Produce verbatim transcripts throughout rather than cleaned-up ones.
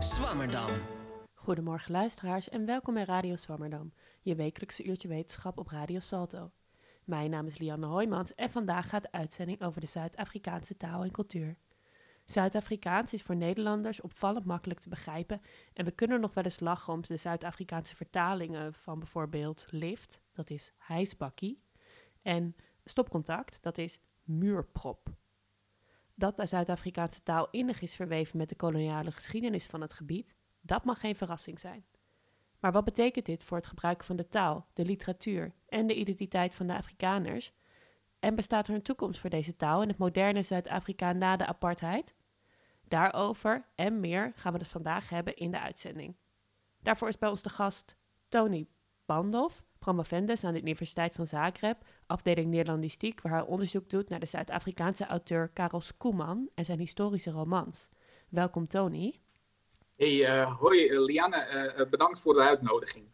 Zwammerdam. Goedemorgen luisteraars en welkom bij Radio Zwammerdam, je wekelijkse uurtje wetenschap op Radio Salto. Mijn naam is Lianne Hoijmans en vandaag gaat de uitzending over de Zuid-Afrikaanse taal en cultuur. Zuid-Afrikaans is voor Nederlanders opvallend makkelijk te begrijpen en we kunnen nog wel eens lachen om de Zuid-Afrikaanse vertalingen van bijvoorbeeld lift, dat is hijsbakkie, en stopcontact, dat is muurprop. Dat de Zuid-Afrikaanse taal innig is verweven met de koloniale geschiedenis van het gebied, dat mag geen verrassing zijn. Maar wat betekent dit voor het gebruik van de taal, de literatuur en de identiteit van de Afrikaners? En bestaat er een toekomst voor deze taal in het moderne Zuid-Afrika na de apartheid? Daarover en meer gaan we het vandaag hebben in de uitzending. Daarvoor is bij ons de gast Tony Pandolf, promovendus aan de Universiteit van Zagreb, afdeling Nederlandistiek, waar hij onderzoek doet naar de Zuid-Afrikaanse auteur Karel Schoeman en zijn historische romans. Welkom Tony. Hey, uh, hoi uh, Lianne, uh, bedankt voor de uitnodiging.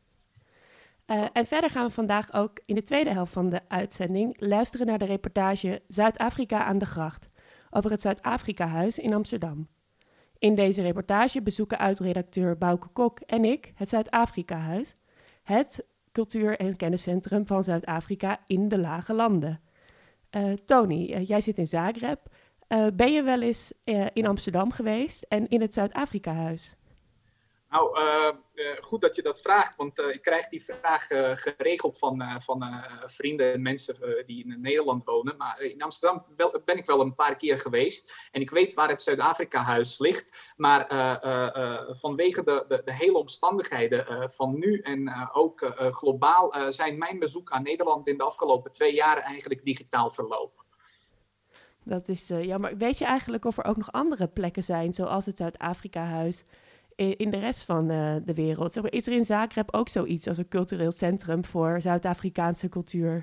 Uh, en verder gaan we vandaag ook in de tweede helft van de uitzending luisteren naar de reportage Zuid-Afrika aan de gracht over het Zuid-Afrika-huis in Amsterdam. In deze reportage bezoeken uitredacteur Bouke Kok en ik het Zuid-Afrika-huis, het cultuur- en kenniscentrum van Zuid-Afrika in de Lage Landen. Uh, Tony, uh, jij zit in Zagreb. Uh, ben je wel eens uh, in Amsterdam geweest en in het Zuid-Afrika-huis? Nou, uh, uh, goed dat je dat vraagt, want uh, ik krijg die vraag uh, geregeld van, uh, van uh, vrienden en mensen uh, die in Nederland wonen. Maar in Amsterdam wel, ben ik wel een paar keer geweest en ik weet waar het Zuid-Afrika-huis ligt. Maar uh, uh, uh, vanwege de, de, de hele omstandigheden uh, van nu en uh, ook uh, globaal uh, zijn mijn bezoek aan Nederland in de afgelopen twee jaar eigenlijk digitaal verlopen. Dat is uh, jammer. Weet je eigenlijk of er ook nog andere plekken zijn, zoals het Zuid-Afrika-huis, in de rest van uh, de wereld? Zeg maar, is er in Zagreb ook zoiets als een cultureel centrum voor Zuid-Afrikaanse cultuur?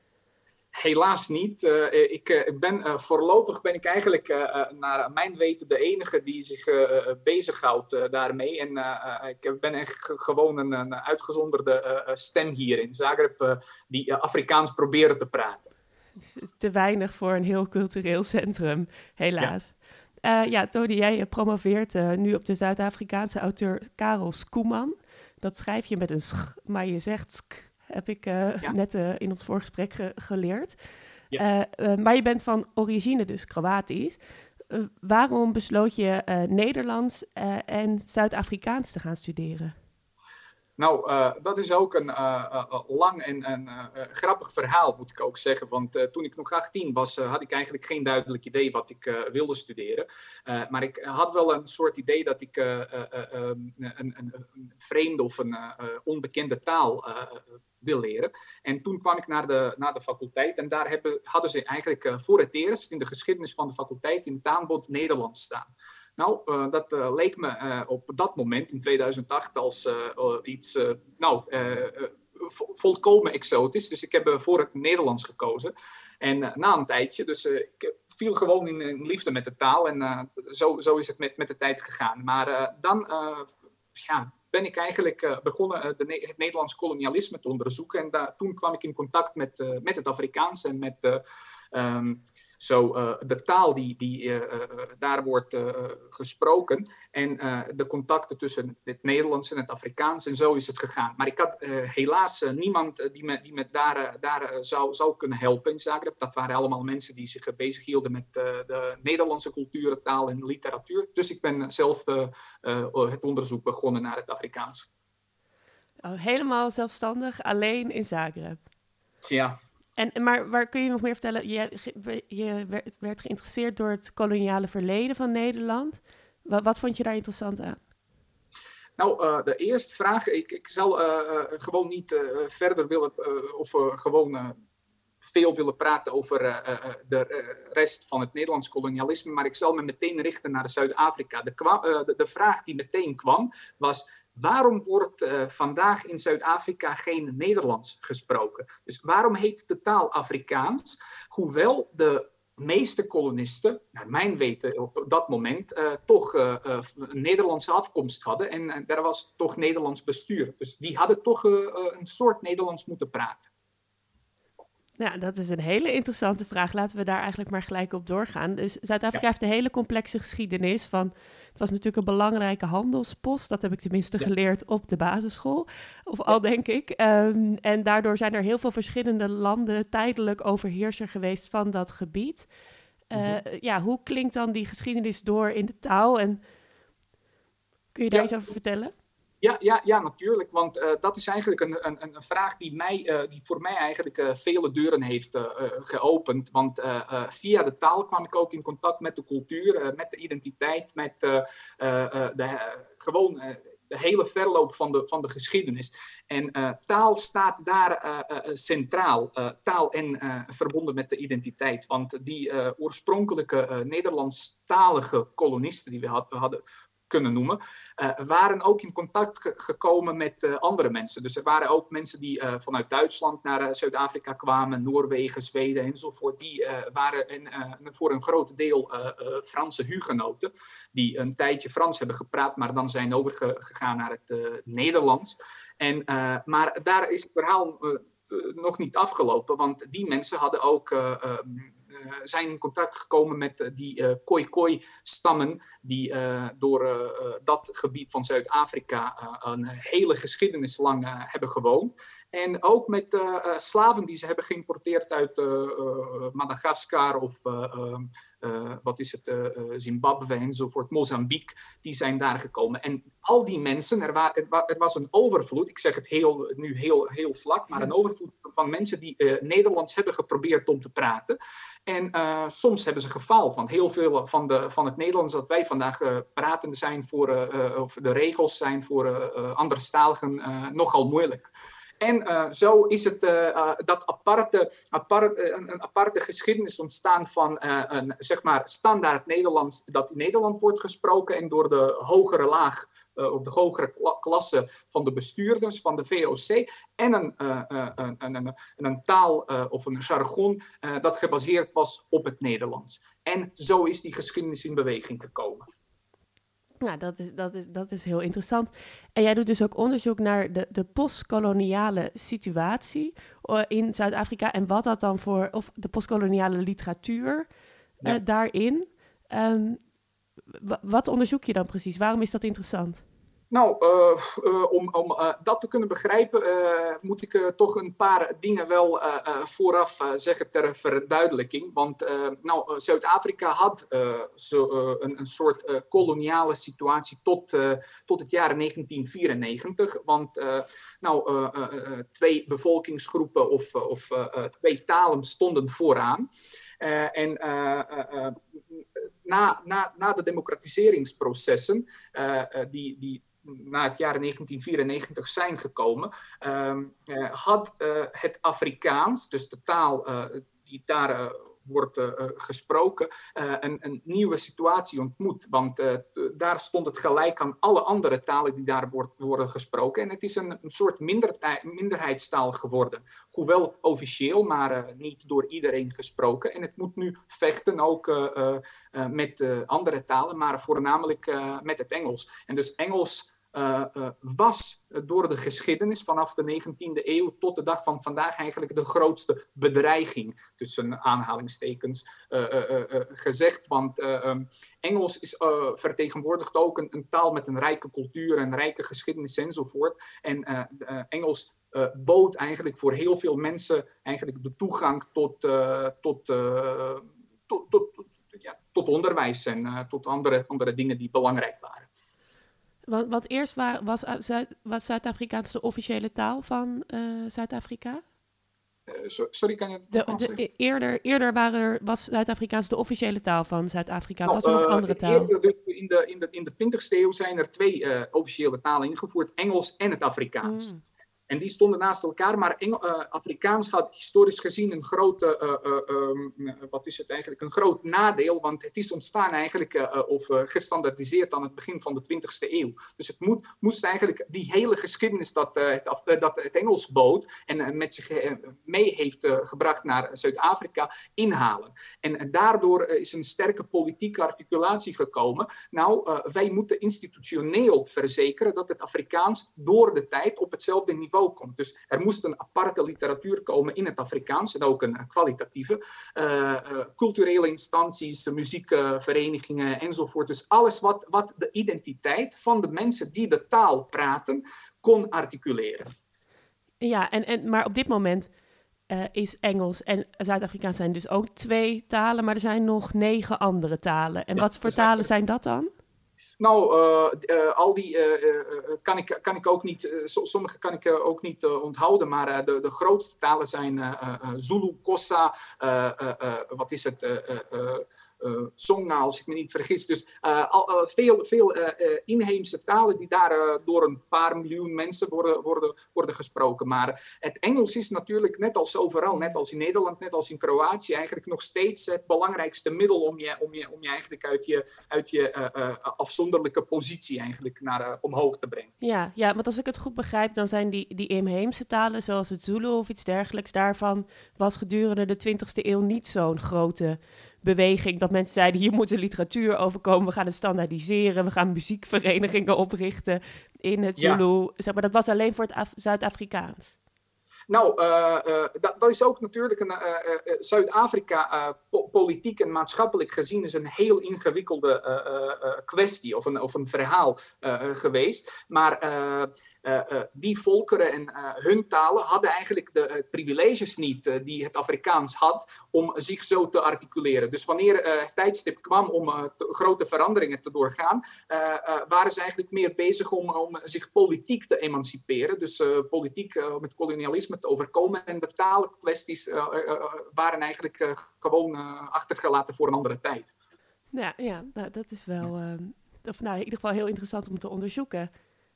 Helaas niet. Uh, ik uh, ben, uh, voorlopig ben ik eigenlijk uh, naar mijn weten de enige die zich uh, bezighoudt uh, daarmee. En uh, ik ben echt g- gewoon een, een uitgezonderde uh, stem hier in Zagreb uh, die uh, Afrikaans proberen te praten. Te weinig voor een heel cultureel centrum, helaas. Ja, uh, ja Tony, jij promoveert uh, nu op de Zuid-Afrikaanse auteur Karel Schoeman. Dat schrijf je met een sch, maar je zegt sk, heb ik uh, ja. net uh, in ons voorgesprek ge- geleerd. Ja. Uh, uh, maar je bent van origine dus Kroatisch. Uh, waarom besloot je uh, Nederlands uh, en Zuid-Afrikaans te gaan studeren? Nou, uh, dat is ook een uh, uh, lang en, en uh, uh, grappig verhaal, moet ik ook zeggen. Want uh, toen ik nog achttien was, uh, had ik eigenlijk geen duidelijk idee wat ik uh, wilde studeren. Uh, maar ik had wel een soort idee dat ik uh, uh, uh, um, een, een, een vreemde of een uh, onbekende taal uh, wil leren. En toen kwam ik naar de, naar de faculteit en daar hebben, hadden ze eigenlijk uh, voor het eerst in de geschiedenis van de faculteit in het aanbod Nederlands staan. Nou, uh, dat uh, leek me uh, op dat moment, in tweeduizend acht, als uh, uh, iets uh, nou, uh, uh, vo- volkomen exotisch. Dus ik heb uh, voor het Nederlands gekozen. En uh, na een tijdje, dus uh, ik viel gewoon in, in liefde met de taal. En uh, zo, zo is het met, met de tijd gegaan. Maar uh, dan uh, ja, ben ik eigenlijk uh, begonnen uh, de ne- het Nederlands kolonialisme te onderzoeken. En da- toen kwam ik in contact met, uh, met het Afrikaans en met uh, um, Zo, uh, de taal die, die uh, uh, daar wordt uh, gesproken en uh, de contacten tussen het Nederlands en het Afrikaans en zo is het gegaan. Maar ik had uh, helaas uh, niemand uh, die me, die me daar, uh, daar uh, zou, zou kunnen helpen in Zagreb. Dat waren allemaal mensen die zich uh, bezighielden met uh, de Nederlandse cultuur, taal en literatuur. Dus ik ben zelf uh, uh, het onderzoek begonnen naar het Afrikaans. Oh, helemaal zelfstandig, alleen in Zagreb? Ja. En, maar waar kun je nog meer vertellen? Je, je werd, werd geïnteresseerd door het koloniale verleden van Nederland. Wat, wat vond je daar interessant aan? Nou, uh, de eerste vraag. Ik, ik zal uh, uh, gewoon niet uh, verder willen uh, of uh, gewoon uh, veel willen praten over uh, uh, de rest van het Nederlands kolonialisme. Maar ik zal me meteen richten naar Zuid-Afrika. De, kwa- uh, de, de vraag die meteen kwam was: waarom wordt uh, vandaag in Zuid-Afrika geen Nederlands gesproken? Dus waarom heet de taal Afrikaans? Hoewel de meeste kolonisten, naar mijn weten op dat moment, uh, toch uh, uh, een Nederlandse afkomst hadden. En uh, daar was toch Nederlands bestuur. Dus die hadden toch uh, uh, een soort Nederlands moeten praten. Ja, dat is een hele interessante vraag. Laten we daar eigenlijk maar gelijk op doorgaan. Dus Zuid-Afrika Ja. heeft een hele complexe geschiedenis van Het was natuurlijk een belangrijke handelspost. Dat heb ik tenminste ja. geleerd op de basisschool. Of al, ja. denk ik. Um, en daardoor zijn er heel veel verschillende landen tijdelijk overheerser geweest van dat gebied. Uh, mm-hmm. Ja, hoe klinkt dan die geschiedenis door in de taal? En kun je daar ja. iets over vertellen? Ja, ja, ja, natuurlijk. Want uh, dat is eigenlijk een, een, een vraag die, mij, uh, die voor mij eigenlijk uh, vele deuren heeft uh, uh, geopend. Want uh, uh, via de taal kwam ik ook in contact met de cultuur, uh, met de identiteit, met uh, uh, uh, de, uh, gewoon uh, de hele verloop van de, van de geschiedenis. En uh, taal staat daar uh, uh, centraal. Uh, taal en uh, verbonden met de identiteit. Want die uh, oorspronkelijke uh, Nederlandstalige kolonisten die we had, hadden... kunnen noemen, uh, waren ook in contact ge- gekomen met uh, andere mensen. Dus er waren ook mensen die uh, vanuit Duitsland naar uh, Zuid-Afrika kwamen, Noorwegen, Zweden enzovoort. Die uh, waren in, uh, voor een groot deel uh, uh, Franse hugenoten, die een tijdje Frans hebben gepraat, maar dan zijn overgegaan naar het uh, Nederlands. En, uh, maar daar is het verhaal uh, uh, nog niet afgelopen, want die mensen hadden ook... Uh, uh, Uh, zijn in contact gekomen met uh, die uh, Khoi-Khoi-stammen die uh, door uh, uh, dat gebied van Zuid-Afrika uh, een hele geschiedenis lang uh, hebben gewoond. En ook met uh, uh, slaven die ze hebben geïmporteerd uit uh, uh, Madagaskar of uh, uh, uh, wat is het, uh, Zimbabwe enzovoort, Mozambique, die zijn daar gekomen. En al die mensen, er, wa- het, wa- er was een overvloed, ik zeg het heel, nu heel, heel vlak, maar een overvloed van mensen die uh, Nederlands hebben geprobeerd om te praten. En uh, soms hebben ze gefaald, want heel veel van, de, van het Nederlands dat wij vandaag uh, pratende zijn voor, uh, uh, of de regels zijn voor uh, uh, anderstaligen uh, nogal moeilijk. En uh, zo is het uh, uh, dat aparte, apart, uh, een, een aparte geschiedenis ontstaan van uh, een zeg maar standaard Nederlands dat in Nederland wordt gesproken en door de hogere laag uh, of de hogere kla- klasse van de bestuurders van de V O C en een, uh, uh, een, een, een, een taal uh, of een jargon uh, dat gebaseerd was op het Nederlands. En zo is die geschiedenis in beweging gekomen. Nou, dat is, dat, is, dat is heel interessant. En jij doet dus ook onderzoek naar de, de postkoloniale situatie uh, in Zuid-Afrika en wat dat dan voor, of de postkoloniale literatuur uh, ja. daarin. Um, w- wat onderzoek je dan precies? Waarom is dat interessant? Nou, uh, uh, om, om uh, dat te kunnen begrijpen, uh, moet ik uh, toch een paar dingen wel uh, uh, vooraf uh, zeggen ter verduidelijking. Want uh, nou, uh, Zuid-Afrika had uh, zo, uh, een, een soort uh, koloniale situatie tot, uh, tot het jaar negentien vierennegentig. Want uh, nou, uh, uh, uh, twee bevolkingsgroepen of, uh, of uh, uh, twee talen stonden vooraan. Uh, en uh, uh, uh, na, na, na de democratiseringsprocessen, uh, uh, die, die na het jaar negentien vierennegentig zijn gekomen, uh, uh, had uh, het Afrikaans, dus de taal uh, die daar uh, wordt uh, gesproken, uh, een, een nieuwe situatie ontmoet. Want uh, daar stond het gelijk aan alle andere talen die daar wordt, worden gesproken. En het is een, een soort mindertij, minderheidstaal geworden. Hoewel officieel, maar uh, niet door iedereen gesproken. En het moet nu vechten ook uh, uh, uh, met uh, andere talen, maar voornamelijk uh, met het Engels. En dus Engels Uh, uh, was uh, door de geschiedenis vanaf de negentiende eeuw tot de dag van vandaag eigenlijk de grootste bedreiging, tussen aanhalingstekens uh, uh, uh, gezegd. Want uh, um, Engels is, uh, vertegenwoordigt ook een, een taal met een rijke cultuur, een rijke geschiedenis enzovoort. En uh, uh, Engels uh, bood eigenlijk voor heel veel mensen eigenlijk de toegang tot, uh, tot, uh, tot, tot, tot, ja, tot onderwijs en uh, tot andere, andere dingen die belangrijk waren. Want, want eerst wa- was, Zuid, was Zuid-Afrikaans de officiële taal van uh, Zuid-Afrika? Uh, so, sorry, kan je het de, nog de, de, eerder eerder waren er, was Zuid-Afrikaans de officiële taal van Zuid-Afrika. Nou, was er nog een uh, andere taal? Eerder, in, de, in, de, in de twintigste eeuw zijn er twee uh, officiële talen ingevoerd. Engels en het Afrikaans. Mm. En die stonden naast elkaar, maar Engel, uh, Afrikaans had historisch gezien een grote, uh, uh, um, wat is het eigenlijk, een groot nadeel, want het is ontstaan eigenlijk, uh, of uh, gestandaardiseerd aan het begin van de twintigste eeuw. Dus het moet, moest eigenlijk die hele geschiedenis dat, uh, het, uh, dat het Engels bood en uh, met zich uh, mee heeft uh, gebracht naar Zuid-Afrika inhalen. En uh, daardoor uh, is een sterke politieke articulatie gekomen. Nou, uh, wij moeten institutioneel verzekeren dat het Afrikaans door de tijd op hetzelfde niveau komt. Dus er moest een aparte literatuur komen in het Afrikaans en ook een kwalitatieve. Uh, uh, uh, culturele instanties, muziekverenigingen enzovoort. Dus alles wat, wat de identiteit van de mensen die de taal praten, kon articuleren. Ja, en, en, maar op dit moment uh, is Engels en Zuid-Afrikaans zijn dus ook twee talen, maar er zijn nog negen andere talen. En ja, wat voor talen zijn dat dan? Nou, uh, uh, al die uh, uh, kan, ik, kan ik ook niet, uh, sommige kan ik uh, ook niet uh, onthouden, maar uh, de, de grootste talen zijn uh, uh, Zulu, Xhosa, uh, uh, uh, wat is het, uh, uh, uh, Tsonga, als ik me niet vergis. Dus uh, al, uh, veel, veel uh, uh, inheemse talen die daar uh, door een paar miljoen mensen worden, worden, worden gesproken. Maar het Engels is natuurlijk net als overal, net als in Nederland, net als in Kroatië, eigenlijk nog steeds het belangrijkste middel om je, om je, om je eigenlijk uit je, uit je uh, uh, afzonderlijke positie eigenlijk naar uh, omhoog te brengen. Ja, ja, want als ik het goed begrijp, dan zijn die, die inheemse talen, zoals het Zulu of iets dergelijks, daarvan was gedurende de twintigste eeuw niet zo'n grote beweging dat mensen zeiden, hier moet de literatuur overkomen, we gaan het standaardiseren, we gaan muziekverenigingen oprichten in het Zulu. Ja. Zeg maar, dat was alleen voor het Af- Zuid-Afrikaans. Nou, uh, uh, dat, dat is ook natuurlijk een uh, uh, Zuid-Afrika uh, po- politiek en maatschappelijk gezien is een heel ingewikkelde uh, uh, kwestie of een, of een verhaal uh, geweest. Maar uh, uh, uh, die volkeren en uh, hun talen hadden eigenlijk de uh, privileges niet uh, die het Afrikaans had om zich zo te articuleren. Dus wanneer uh, het tijdstip kwam om uh, te, grote veranderingen te doorgaan, uh, uh, waren ze eigenlijk meer bezig om, om zich politiek te emanciperen. Dus uh, politiek uh, met kolonialisme te overkomen. En de taalkwesties uh, uh, waren eigenlijk uh, gewoon uh, achtergelaten voor een andere tijd. Ja, ja nou, dat is wel uh, of, nou, in ieder geval heel interessant om te onderzoeken.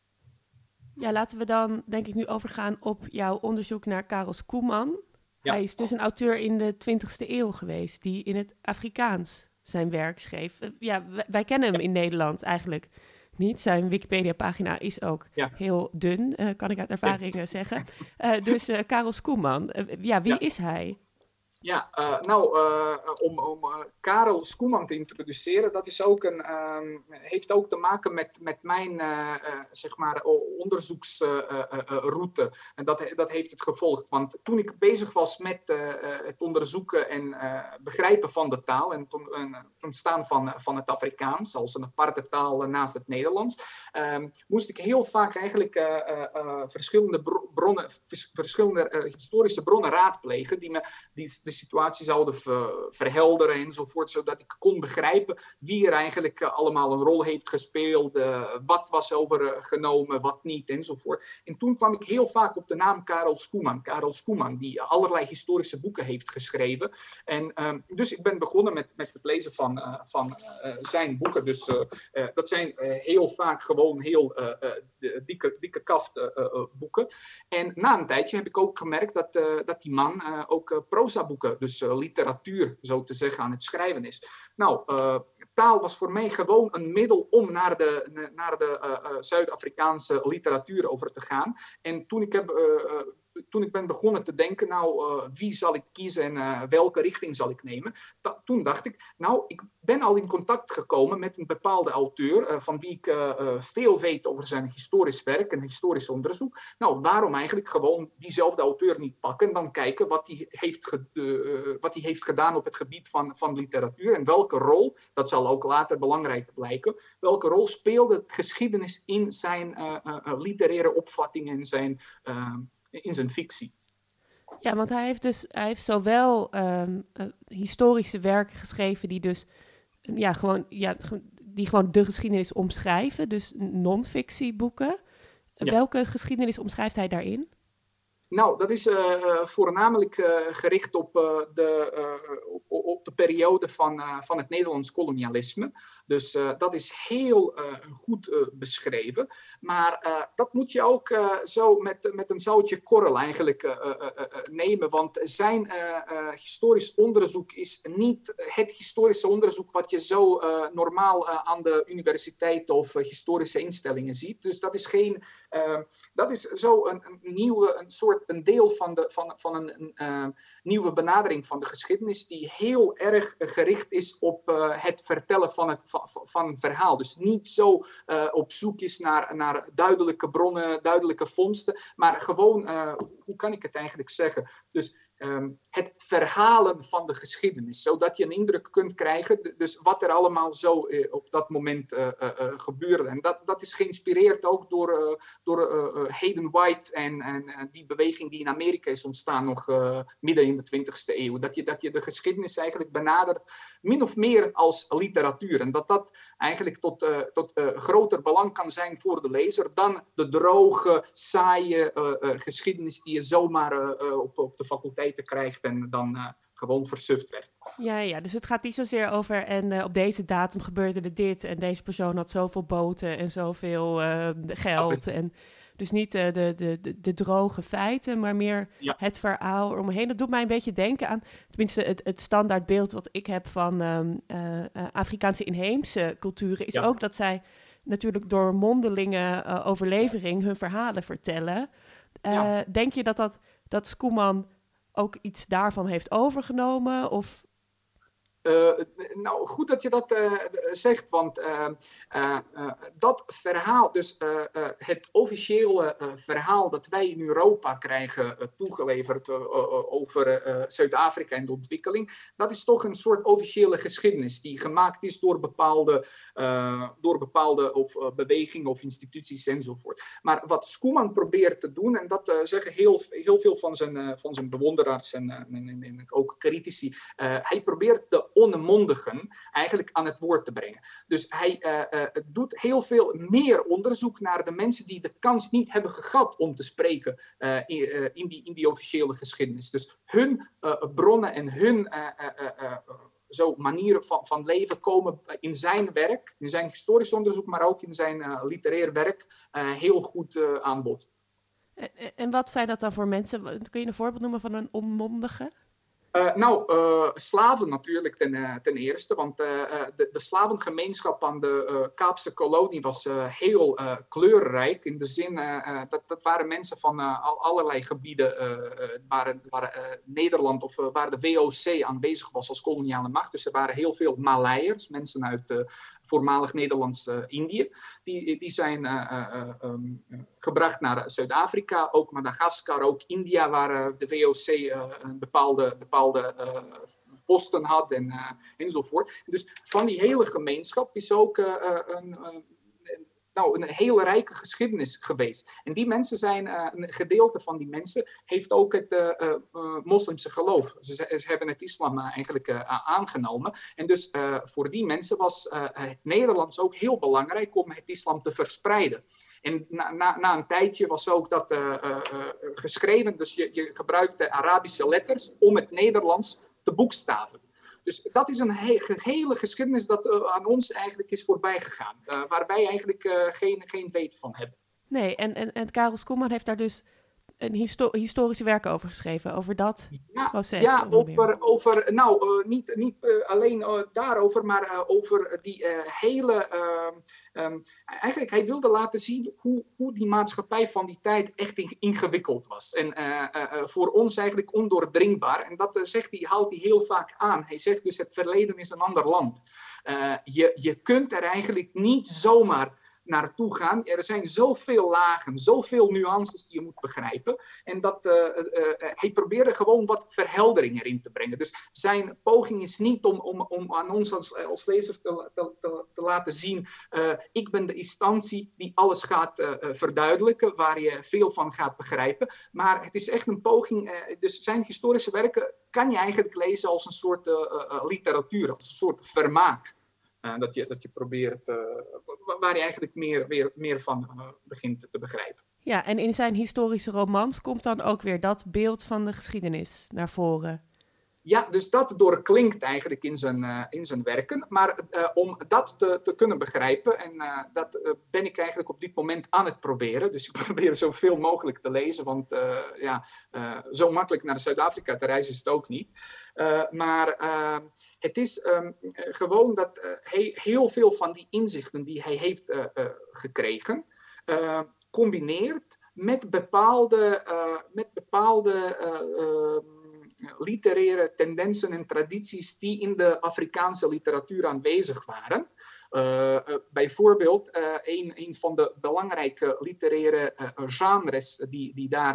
Ja, laten we dan denk ik nu overgaan op jouw onderzoek naar Karel Schoeman. Ja. Hij is dus een auteur in de twintigste eeuw geweest die in het Afrikaans zijn werk schreef. Uh, ja, wij, wij kennen hem ja. in Nederland eigenlijk niet. Zijn Wikipedia-pagina is ook ja. heel dun, uh, kan ik uit ervaring ja. zeggen. Uh, dus uh, Karel Schoeman, uh, ja, wie ja. is hij? Ja, uh, nou, uh, om, om uh, Karel Schoeman te introduceren, dat is ook een, um, heeft ook te maken met, met mijn uh, uh, zeg maar onderzoeksroute. Uh, uh, en dat, dat heeft het gevolgd. Want toen ik bezig was met uh, het onderzoeken en uh, begrijpen van de taal en het uh, ontstaan van, van het Afrikaans als een aparte taal naast het Nederlands, um, moest ik heel vaak eigenlijk uh, uh, uh, verschillende bronnen, verschillende uh, historische bronnen raadplegen die me die de situatie zouden ver, verhelderen enzovoort, zodat ik kon begrijpen wie er eigenlijk uh, allemaal een rol heeft gespeeld, uh, wat was overgenomen, wat niet enzovoort. En toen kwam ik heel vaak op de naam Karel Schoeman. Karel Schoeman, die allerlei historische boeken heeft geschreven. En um, dus ik ben begonnen met, met het lezen van, uh, van uh, zijn boeken. Dus uh, uh, dat zijn uh, heel vaak gewoon heel uh, uh, dikke, dikke kaft uh, uh, boeken. En na een tijdje heb ik ook gemerkt dat, uh, dat die man uh, ook uh, proza boeken, dus uh, literatuur, zo te zeggen, aan het schrijven is. Nou, uh, taal was voor mij gewoon een middel om naar de, naar de uh, uh, Zuid-Afrikaanse literatuur over te gaan. En toen ik, heb, uh, uh, toen ik ben begonnen te denken, nou, uh, wie zal ik kiezen en uh, welke richting zal ik nemen? Da- toen dacht ik, nou, ik ben al in contact gekomen met een bepaalde auteur, uh, van wie ik uh, uh, veel weet over zijn historisch werk en historisch onderzoek. Nou, waarom eigenlijk gewoon diezelfde auteur niet pakken en dan kijken wat hij heeft, ge- uh, wat hij heeft gedaan op het gebied van, van literatuur en welke rol, dat zal ook later belangrijk blijken, welke rol speelde geschiedenis in zijn uh, uh, literaire opvatting en zijn, uh, in zijn fictie. Ja, want hij heeft dus hij heeft zowel um, uh, historische werken geschreven die dus um, ja, gewoon, ja, die gewoon de geschiedenis omschrijven, dus non-fictieboeken. Ja. Welke geschiedenis omschrijft hij daarin? Nou, dat is uh, voornamelijk uh, gericht op, uh, de, uh, op, op de periode van, uh, van het Nederlands kolonialisme. Dus uh, dat is heel uh, goed uh, beschreven. Maar uh, dat moet je ook uh, zo met, met een zoutje korrel eigenlijk uh, uh, uh, nemen. Want zijn uh, uh, historisch onderzoek is niet het historische onderzoek wat je zo uh, normaal uh, aan de universiteit of uh, historische instellingen ziet. Dus dat is geen, uh, dat is zo een, een nieuwe, een soort een deel van, de, van, van een, een uh, nieuwe benadering van de geschiedenis die heel erg uh, gericht is op uh, het vertellen van, het, van, van een verhaal. Dus niet zo uh, op zoek is naar, naar duidelijke bronnen, duidelijke vondsten, maar gewoon, uh, hoe kan ik het eigenlijk zeggen? Dus um, het verhalen van de geschiedenis. Zodat je een indruk kunt krijgen, dus wat er allemaal zo uh, op dat moment uh, uh, uh, gebeurde. En dat, dat is geïnspireerd ook door, uh, door uh, uh, Hayden White en, en uh, die beweging die in Amerika is ontstaan nog uh, midden in de twintigste eeuw. Dat je, dat je de geschiedenis eigenlijk benadert min of meer als literatuur. En dat dat eigenlijk tot, uh, tot uh, groter belang kan zijn voor de lezer dan de droge, saaie uh, uh, geschiedenis die je zomaar uh, uh, op, op de faculteiten krijgt en dan uh, gewoon versuft werd. Ja, ja, dus het gaat niet zozeer over en uh, op deze datum gebeurde er dit en deze persoon had zoveel boten en zoveel uh, geld. En dus niet uh, de, de, de, de droge feiten, maar meer ja. het verhaal eromheen. Dat doet mij een beetje denken aan, tenminste het, het standaardbeeld wat ik heb van um, uh, uh, Afrikaanse inheemse culturen, is ja. ook dat zij natuurlijk door mondelinge uh, overlevering hun verhalen vertellen. Uh, ja. Denk je dat, dat, dat Schoeman ook iets daarvan heeft overgenomen? Of... Uh, nou, goed dat je dat uh, zegt, want uh, uh, uh, dat verhaal, dus uh, uh, het officiële uh, verhaal dat wij in Europa krijgen uh, toegeleverd uh, uh, over uh, Zuid-Afrika en de ontwikkeling, dat is toch een soort officiële geschiedenis die gemaakt is door bepaalde, uh, door bepaalde of, uh, bewegingen of instituties enzovoort. Maar wat Schoeman probeert te doen, en dat uh, zeggen heel, heel veel van zijn, uh, van zijn bewonderaars en, uh, en, en, en ook critici, uh, hij probeert de onmondigen eigenlijk aan het woord te brengen. Dus hij uh, uh, doet heel veel meer onderzoek naar de mensen die de kans niet hebben gehad om te spreken uh, in, uh, in, die, in die officiële geschiedenis. Dus hun uh, bronnen en hun uh, uh, uh, uh, zo manieren van, van leven komen in zijn werk, in zijn historisch onderzoek, maar ook in zijn uh, literair werk uh, heel goed uh, aan bod. En, en wat zijn dat dan voor mensen? Kun je een voorbeeld noemen van een onmondige? Uh, nou, uh, slaven natuurlijk ten, uh, ten eerste, want uh, de, de slavengemeenschap aan de uh, Kaapse kolonie was uh, heel uh, kleurrijk. In de zin, uh, uh, dat, dat waren mensen van uh, al, allerlei gebieden, uh, waar, waar uh, Nederland of uh, waar de V O C aanwezig was als koloniale macht. Dus er waren heel veel Maleiers, mensen uit uh, voormalig Nederlands-Indië. Die, die zijn uh, uh, um, gebracht naar Zuid-Afrika, ook Madagaskar, ook India, waar uh, de V O C uh, een bepaalde, bepaalde uh, posten had en, uh, enzovoort. Dus van die hele gemeenschap is ook uh, een, een, nou, een hele rijke geschiedenis geweest. En die mensen zijn, uh, een gedeelte van die mensen heeft ook het uh, uh, moslimse geloof. Ze, ze hebben het islam uh, eigenlijk uh, aangenomen. En dus uh, voor die mensen was uh, het Nederlands ook heel belangrijk om het islam te verspreiden. En na, na, na een tijdje was ook dat uh, uh, uh, geschreven, dus je, je gebruikt de Arabische letters om het Nederlands te boekstaven. Dus dat is een he- hele geschiedenis dat uh, aan ons eigenlijk is voorbij gegaan. Uh, waar wij eigenlijk uh, geen, geen weet van hebben. Nee, en, en, en Karel Schoeman heeft daar dus een histo- historische werk over geschreven, over dat ja, proces. Ja, over, over nou, uh, niet, niet uh, alleen uh, daarover, maar uh, over die uh, hele... Uh, um, eigenlijk, hij wilde laten zien hoe, hoe die maatschappij van die tijd echt in, ingewikkeld was. En uh, uh, voor ons eigenlijk ondoordringbaar. En dat uh, zegt hij, haalt hij heel vaak aan. Hij zegt dus, het verleden is een ander land. Uh, je, je kunt er eigenlijk niet zomaar naartoe gaan. Er zijn zoveel lagen, zoveel nuances die je moet begrijpen. En dat, uh, uh, uh, hij probeerde gewoon wat verheldering erin te brengen. Dus zijn poging is niet om, om, om aan ons als, als lezer te, te, te, te laten zien, uh, ik ben de instantie die alles gaat uh, verduidelijken, waar je veel van gaat begrijpen. Maar het is echt een poging, uh, dus zijn historische werken kan je eigenlijk lezen als een soort uh, uh, literatuur, als een soort vermaak. Uh, dat, je, dat je probeert, uh, waar je eigenlijk meer, weer, meer van uh, begint te begrijpen. Ja, en in zijn historische romans komt dan ook weer dat beeld van de geschiedenis naar voren. Ja, dus dat doorklinkt eigenlijk in zijn, uh, in zijn werken. Maar uh, om dat te, te kunnen begrijpen, en uh, dat uh, ben ik eigenlijk op dit moment aan het proberen. Dus ik probeer zoveel mogelijk te lezen, want uh, ja, uh, zo makkelijk naar Zuid-Afrika te reizen is het ook niet. Uh, maar uh, het is um, gewoon dat uh, hij heel veel van die inzichten die hij heeft uh, uh, gekregen, uh, combineert met bepaalde, uh, met bepaalde uh, uh, literaire tendensen en tradities die in de Afrikaanse literatuur aanwezig waren. Uh, uh, bijvoorbeeld, uh, een, een van de belangrijke literaire uh, genres die, die daar uh,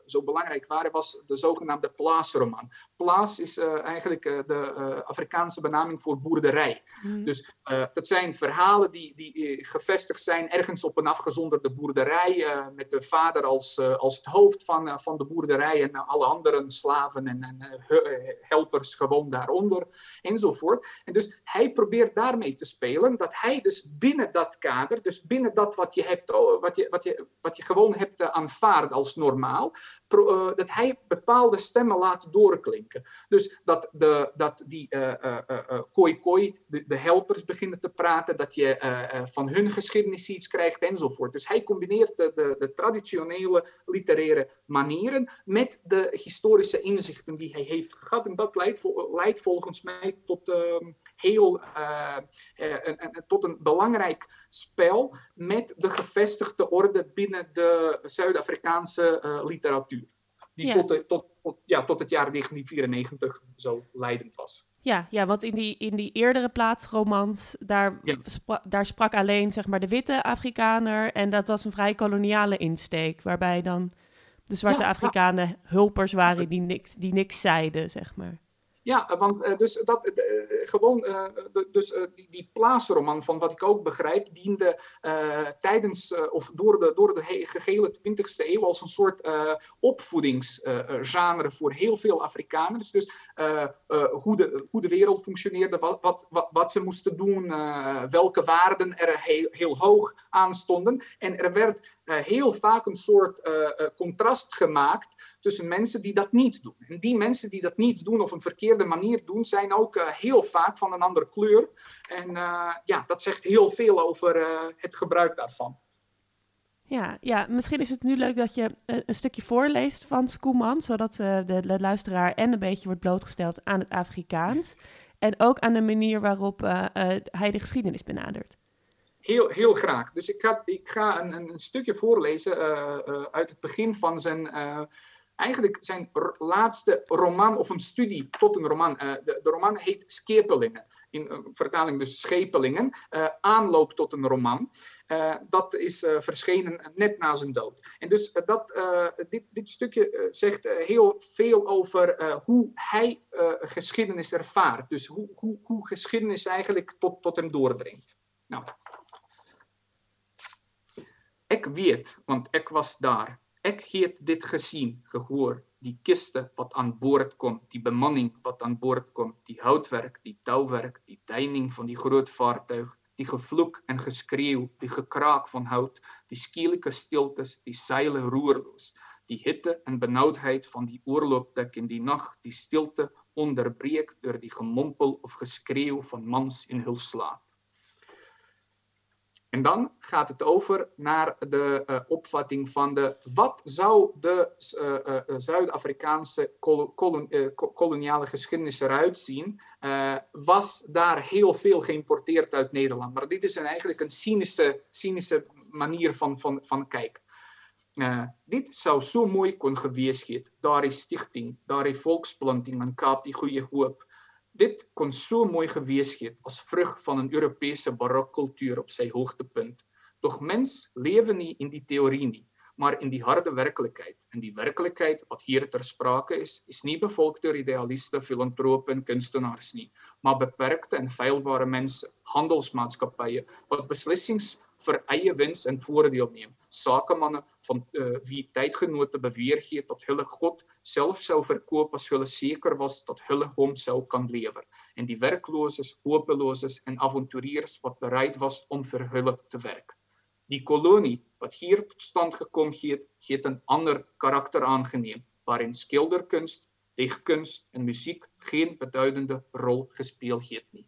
zo belangrijk waren, was de zogenaamde plaatsroman. Plaats is uh, eigenlijk uh, de uh, Afrikaanse benaming voor boerderij. Mm. Dus uh, dat zijn verhalen die, die uh, gevestigd zijn ergens op een afgezonderde boerderij, uh, met de vader als, uh, als het hoofd van, uh, van de boerderij en uh, alle andere slaven en, en uh, helpers gewoon daaronder, enzovoort. En dus hij probeert daarmee te spelen, dat hij dus binnen dat kader, dus binnen dat wat je hebt, wat je, wat je, wat je gewoon hebt uh, aanvaard als normaal, pro, uh, dat hij bepaalde stemmen laat doorklinken. Dus dat, de, dat die uh, uh, uh, koi koi, de, de helpers beginnen te praten, dat je uh, uh, van hun geschiedenis iets krijgt enzovoort. Dus hij combineert de, de, de traditionele literaire manieren met de historische inzichten die hij heeft gehad. En dat leidt, leidt volgens mij tot, uh, heel, uh, uh, uh, uh, tot een belangrijk spel met de gevestigde orde binnen de Zuid-Afrikaanse uh, literatuur. Die ja. tot, de, tot, tot, ja, tot het jaar negentien vierennegentig zo leidend was. Ja, ja, want in die, in die eerdere plaatsromans, daar, ja. spra- daar sprak alleen zeg maar, de witte Afrikaner. En dat was een vrij koloniale insteek, waarbij dan de zwarte ja, Afrikanen ja. hulpers waren die niks, die niks zeiden, zeg maar. Ja, want uh, dus dat, uh, gewoon, uh, de, dus uh, die, die plaatsroman, van wat ik ook begrijp, diende uh, tijdens uh, of door de, door de he- gehele twintigste eeuw als een soort uh, opvoedingsgenre uh, voor heel veel Afrikaners. Dus uh, uh, hoe, de, hoe de wereld functioneerde, wat, wat, wat, wat ze moesten doen, uh, welke waarden er heel, heel hoog aan stonden. En er werd uh, heel vaak een soort uh, uh, contrast gemaakt tussen mensen die dat niet doen. En die mensen die dat niet doen of een verkeerde manier doen, zijn ook uh, heel vaak van een andere kleur. En uh, ja, dat zegt heel veel over uh, het gebruik daarvan. Ja, ja, misschien is het nu leuk dat je uh, een stukje voorleest van Schoeman, zodat uh, de, de luisteraar en een beetje wordt blootgesteld aan het Afrikaans. En ook aan de manier waarop uh, uh, hij de geschiedenis benadert. Heel, heel graag. Dus ik ga, ik ga een, een stukje voorlezen uh, uh, uit het begin van zijn... Uh, Eigenlijk zijn r- laatste roman, of een studie tot een roman. Uh, de, de roman heet Schepelingen. In uh, vertaling dus Schepelingen. Uh, aanloop tot een roman. Uh, dat is uh, verschenen net na zijn dood. En dus uh, dat, uh, dit, dit stukje uh, zegt uh, heel veel over uh, hoe hij uh, geschiedenis ervaart. Dus hoe, hoe, hoe geschiedenis eigenlijk tot, tot hem doordringt. Nou. Ik weet, want ik was daar. Ik heeft dit gezien, gehoord, die kisten wat aan boord komt, die bemanning wat aan boord komt, die houtwerk, die touwwerk, die deining van die groot vaartuig, die gevloek en geschreeuw, die gekraak van hout, die schielijke stiltes, die zeilen roerloos, die hitte en benauwdheid van die oorloopdek in die nacht, die stilte onderbreekt door die gemompel of geschreeuw van mans in hul slaap. En dan gaat het over naar de uh, opvatting van de... Wat zou de uh, uh, Zuid-Afrikaanse kol- kolon- uh, koloniale geschiedenis eruit zien? Uh, was daar heel veel geïmporteerd uit Nederland. Maar dit is een, eigenlijk een cynische, cynische manier van, van, van kijken. Uh, dit zou zo mooi kunnen geweest zijn. Daar is stichting, daar is volksplanting en Kaap die goede hoop. Dit kon zo mooi geweest zijn als vrucht van een Europese barokcultuur op zijn hoogtepunt. Doch mens leven niet in die theorie niet, maar in die harde werkelijkheid. En die werkelijkheid, wat hier ter sprake is, is niet bevolkt door idealisten, filantropen en kunstenaars niet, maar beperkte en feilbare mensen, handelsmaatschappijen, wat beslissings voor eigen winst en voordeel nemen. Zakenmannen van uh, wie tijdgenoten beweergeeft dat hulle God zelf zou verkopen als hulle zeker was dat hulle hem zou kan leveren. En die werklozen, hopelozen en avonturiers wat bereid was om voor hulle te werken. Die kolonie wat hier tot stand gekomen is, heeft een ander karakter aangeneem, waarin schilderkunst, dichtkunst en muziek geen beduidende rol gespeeld heeft niet.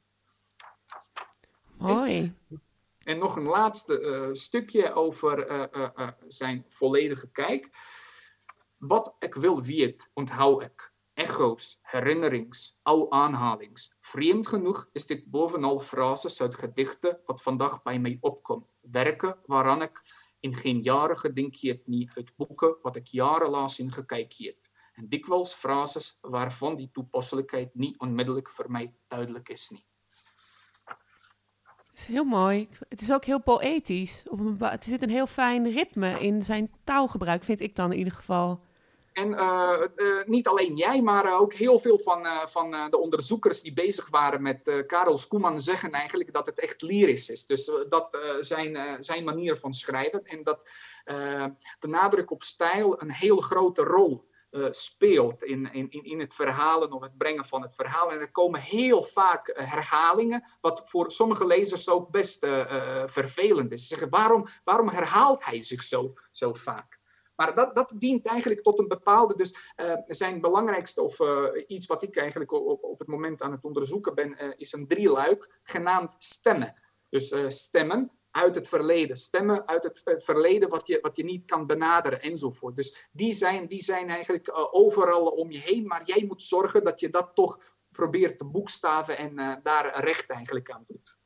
Mooi. En nog een laatste uh, stukje over uh, uh, uh, zijn volledige kijk. Wat ik wil weet, onthoud ik. Echo's, herinnerings, oude aanhalings. Vreemd genoeg is dit bovenal frases uit gedichten wat vandaag bij mij opkomt. Werken waaraan ik in geen jaren gedenk het niet uit boeken wat ik jarenlaas in gekeken het. En dikwijls frases waarvan die toepasselijkheid niet onmiddellijk voor mij duidelijk is niet. Het is heel mooi. Het is ook heel poëtisch. Op een bepa- er zit een heel fijn ritme in zijn taalgebruik, vind ik dan in ieder geval. en uh, uh, niet alleen jij, maar uh, ook heel veel van, uh, van uh, de onderzoekers die bezig waren met uh, Karel Schoeman zeggen eigenlijk dat het echt lyrisch is. Dus uh, dat uh, zijn, uh, zijn manier van schrijven en dat uh, de nadruk op stijl een heel grote rol Uh, speelt in, in, in het verhalen of het brengen van het verhaal. En er komen heel vaak uh, herhalingen, wat voor sommige lezers ook best uh, uh, vervelend is. Ze zeggen, waarom, waarom herhaalt hij zich zo, zo vaak? Maar dat, dat dient eigenlijk tot een bepaalde, dus uh, zijn belangrijkste, of uh, iets wat ik eigenlijk op, op het moment aan het onderzoeken ben, uh, is een drieluik, genaamd stemmen. Dus uh, stemmen uit het verleden, stemmen uit het verleden wat je, wat je niet kan benaderen enzovoort. Dus die zijn, die zijn eigenlijk uh, overal om je heen, maar jij moet zorgen dat je dat toch probeert te boekstaven en uh, daar recht eigenlijk aan doet.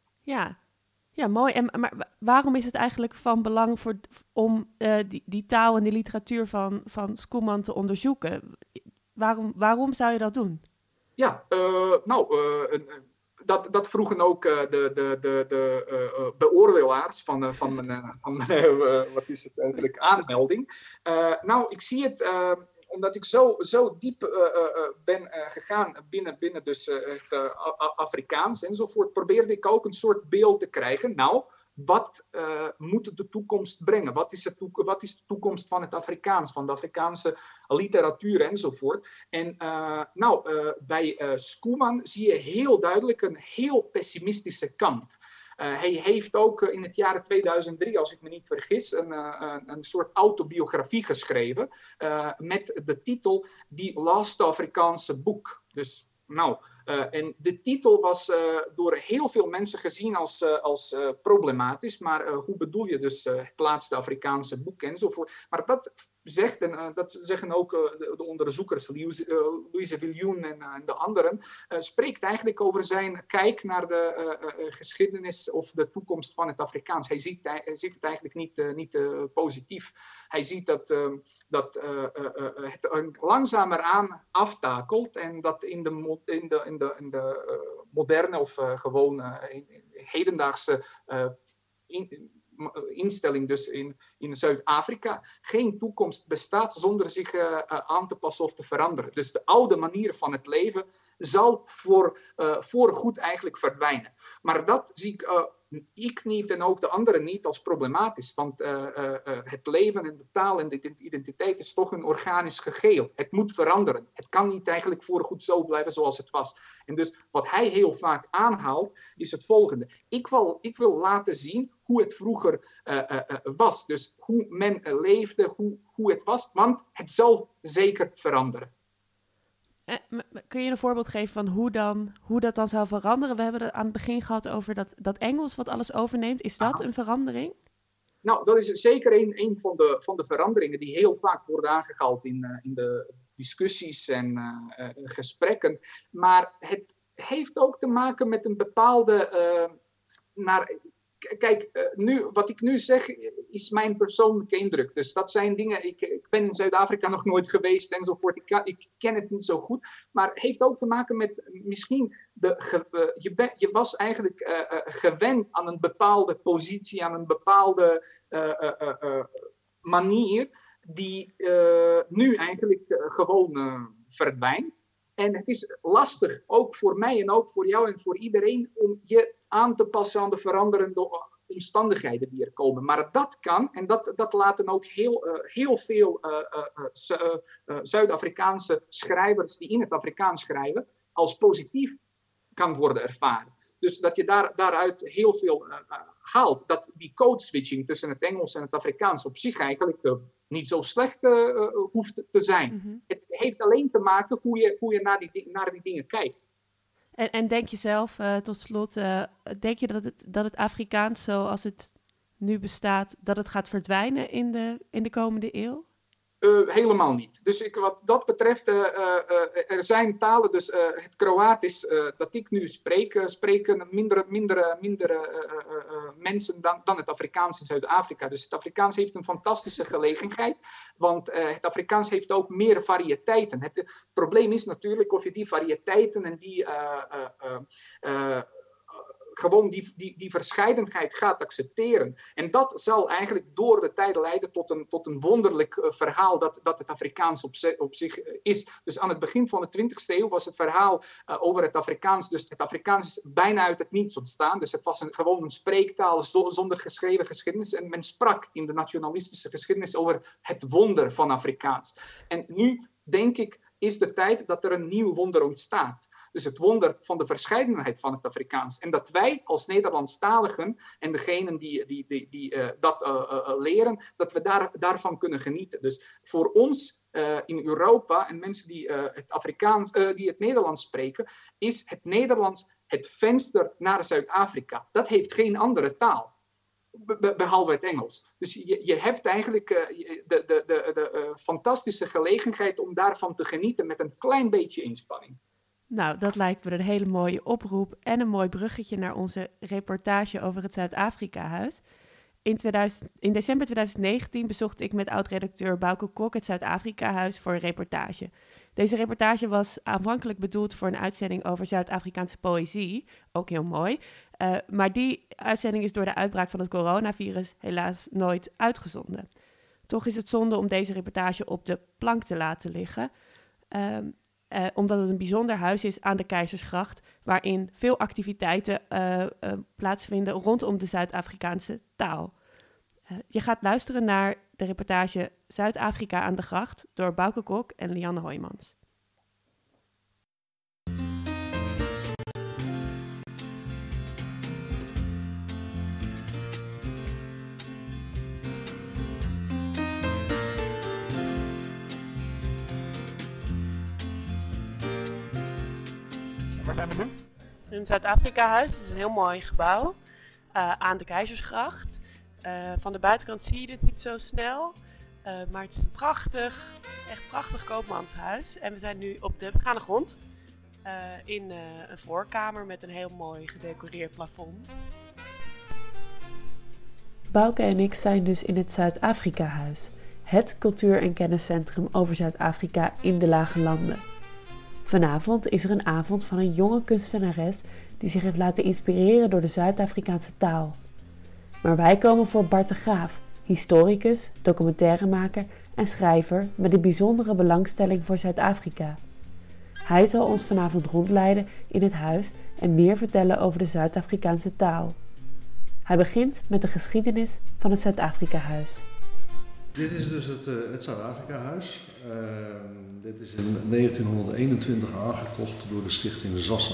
Ja, ja mooi. En, maar waarom is het eigenlijk van belang voor, om uh, die, die taal en die literatuur van, van Schoeman te onderzoeken? Waarom, waarom zou je dat doen? Ja, uh, nou... Uh, uh, Dat, dat vroegen ook uh, de, de, de, de uh, beoordelaars van, uh, van mijn, uh, van mijn uh, wat is het eigenlijk, aanmelding. Uh, nou, ik zie het, uh, omdat ik zo, zo diep uh, uh, ben uh, gegaan binnen, binnen dus, uh, het uh, Afrikaans enzovoort, probeerde ik ook een soort beeld te krijgen. Nou, wat uh, moet de toekomst brengen? Wat is, het toek- wat is de toekomst van het Afrikaans, van de Afrikaanse literatuur enzovoort? En uh, nou, uh, bij uh, Schoeman zie je heel duidelijk een heel pessimistische kant. Uh, hij heeft ook uh, in het jaar tweeduizend drie, als ik me niet vergis, een, uh, een soort autobiografie geschreven uh, met de titel Die Laatste Afrikaanse Boek. Dus, nou... Uh, en de titel was uh, door heel veel mensen gezien als, uh, als uh, problematisch. Maar uh, hoe bedoel je dus uh, het laatste Afrikaanse boek enzovoort. Maar dat zegt, en uh, dat zeggen ook uh, de, de onderzoekers, Louise, uh, Louise Viljoen en, uh, en de anderen, uh, spreekt eigenlijk over zijn kijk naar de uh, uh, geschiedenis of de toekomst van het Afrikaans. Hij ziet, hij ziet het eigenlijk niet, uh, niet uh, positief. Hij ziet dat, uh, dat uh, uh, uh, het langzamer aan aftakelt en dat in de, in de, in de, in de uh, moderne of uh, gewoon uh, in, in hedendaagse uh, in, instelling, dus in, in Zuid-Afrika, geen toekomst bestaat zonder zich uh, uh, aan te passen of te veranderen. Dus de oude manier van het leven zal voor, uh, voor goed eigenlijk verdwijnen. Maar dat zie ik... Uh, Ik niet en ook de anderen niet als problematisch. Want uh, uh, uh, het leven en de taal en de identiteit is toch een organisch geheel. Het moet veranderen. Het kan niet eigenlijk voorgoed zo blijven zoals het was. En dus wat hij heel vaak aanhaalt, is het volgende. Ik wil, ik wil laten zien hoe het vroeger uh, uh, uh, was. Dus hoe men uh, leefde, hoe, hoe het was. Want het zal zeker veranderen. Kun je een voorbeeld geven van hoe, dan, hoe dat dan zou veranderen? We hebben het aan het begin gehad over dat, dat Engels wat alles overneemt. Is dat Aha. een verandering? Nou, dat is zeker een, een van, de, van de veranderingen die heel vaak worden aangehaald in, uh, in de discussies en uh, uh, gesprekken. Maar het heeft ook te maken met een bepaalde... Uh, naar, Kijk, uh, nu, wat ik nu zeg is mijn persoonlijke indruk. Dus dat zijn dingen, ik, ik ben in Zuid-Afrika nog nooit geweest enzovoort. Ik, kan, ik ken het niet zo goed. Maar het heeft ook te maken met misschien, de, uh, je, ben, je was eigenlijk uh, uh, gewend aan een bepaalde positie, aan een bepaalde uh, uh, uh, uh, manier, die uh, nu eigenlijk uh, gewoon uh, verdwijnt. En het is lastig, ook voor mij en ook voor jou en voor iedereen, om je aan te passen aan de veranderende omstandigheden die er komen. Maar dat kan, en dat, dat laten ook heel, uh, heel veel uh, uh, uh, uh, Zuid-Afrikaanse schrijvers die in het Afrikaans schrijven, als positief kan worden ervaren. Dus dat je daar, daaruit heel veel uh, uh, haalt. Dat die code-switching tussen het Engels en het Afrikaans op zich eigenlijk uh, niet zo slecht uh, uh, hoeft te zijn. Mm-hmm. Het heeft alleen te maken hoe je, hoe je naar, die, naar die dingen kijkt. En, en denk je zelf, uh, tot slot, uh, denk je dat het, dat het Afrikaans zoals het nu bestaat, dat het gaat verdwijnen in de, in de komende eeuw? Uh, helemaal niet. Dus ik, wat dat betreft, uh, uh, er zijn talen, dus uh, het Kroatisch uh, dat ik nu spreek, uh, spreken minder, minder, minder uh, uh, uh, mensen dan, dan het Afrikaans in Zuid-Afrika. Dus het Afrikaans heeft een fantastische gelegenheid, want uh, het Afrikaans heeft ook meer variëteiten. Het, het probleem is natuurlijk of je die variëteiten en die uh, uh, uh, uh, gewoon die, die, die verscheidenheid gaat accepteren. En dat zal eigenlijk door de tijd leiden tot een, tot een wonderlijk uh, verhaal dat, dat het Afrikaans op, ze, op zich uh, is. Dus aan het begin van de twintigste eeuw was het verhaal uh, over het Afrikaans. Dus het Afrikaans is bijna uit het niets ontstaan. Dus het was een, gewoon een spreektaal zo, zonder geschreven geschiedenis. En men sprak in de nationalistische geschiedenis over het wonder van Afrikaans. En nu, denk ik, is de tijd dat er een nieuw wonder ontstaat. Dus het wonder van de verscheidenheid van het Afrikaans. En dat wij als Nederlandstaligen en degenen die, die, die, die uh, dat uh, uh, leren, dat we daar, daarvan kunnen genieten. Dus voor ons uh, in Europa en mensen die, uh, het Afrikaans, uh, die het Nederlands spreken, is het Nederlands het venster naar Zuid-Afrika. Dat heeft geen andere taal. Be- behalve het Engels. Dus je, je hebt eigenlijk uh, de, de, de, de uh, fantastische gelegenheid om daarvan te genieten met een klein beetje inspanning. Nou, dat lijkt me een hele mooie oproep en een mooi bruggetje naar onze reportage over het Zuid-Afrika-huis. In, tweeduizend, in december twintig negentien bezocht ik met oud-redacteur Bouke Kok het Zuid-Afrika-huis voor een reportage. Deze reportage was aanvankelijk bedoeld voor een uitzending over Zuid-Afrikaanse poëzie, ook heel mooi. Uh, maar die uitzending is door de uitbraak van het coronavirus helaas nooit uitgezonden. Toch is het zonde om deze reportage op de plank te laten liggen. Um, Uh, omdat het een bijzonder huis is aan de Keizersgracht, waarin veel activiteiten uh, uh, plaatsvinden rondom de Zuid-Afrikaanse taal. Uh, je gaat luisteren naar de reportage Zuid-Afrika aan de Gracht door Bouke Kok en Lianne Hoijmans. Waar zijn we nu? In het Zuid-Afrika-huis, het is een heel mooi gebouw uh, aan de Keizersgracht. Uh, van de buitenkant zie je dit niet zo snel, uh, maar het is een prachtig, echt prachtig koopmanshuis. En we zijn nu op de begane grond uh, in uh, een voorkamer met een heel mooi gedecoreerd plafond. Bouke en ik zijn dus in het Zuid-Afrika-huis, het cultuur- en kenniscentrum over Zuid-Afrika in de Lage Landen. Vanavond is er een avond van een jonge kunstenares die zich heeft laten inspireren door de Zuid-Afrikaanse taal. Maar wij komen voor Bart de Graaf, historicus, documentairemaker en schrijver met een bijzondere belangstelling voor Zuid-Afrika. Hij zal ons vanavond rondleiden in het huis en meer vertellen over de Zuid-Afrikaanse taal. Hij begint met de geschiedenis van het Zuid-Afrika-huis. Dit is dus het, uh, het Zuid-Afrika-huis. Uh, dit is in negentienhonderdeenentwintig aangekocht door de stichting Zassen.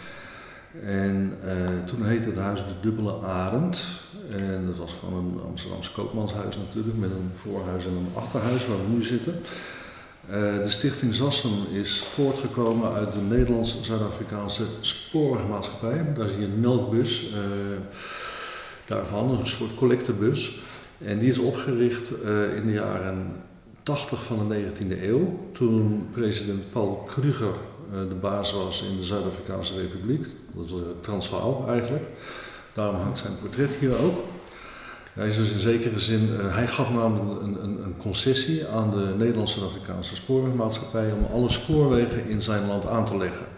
En uh, toen heette het huis de Dubbele Arend. En dat was gewoon een Amsterdamse koopmanshuis natuurlijk, met een voorhuis en een achterhuis waar we nu zitten. Uh, de stichting Zassen is voortgekomen uit de Nederlandse Zuid-Afrikaanse spoorwegmaatschappij. Daar zie je een melkbus uh, daarvan, een soort collectebus. En die is opgericht uh, in de jaren tachtig van de negentiende eeuw, toen president Paul Kruger uh, de baas was in de Zuid-Afrikaanse Republiek. Dat was uh, Transvaal eigenlijk. Daarom hangt zijn portret hier ook. Hij is dus in zekere zin, uh, hij gaf namelijk een, een, een concessie aan de Nederlandse Zuid-Afrikaanse spoorwegmaatschappij om alle spoorwegen in zijn land aan te leggen.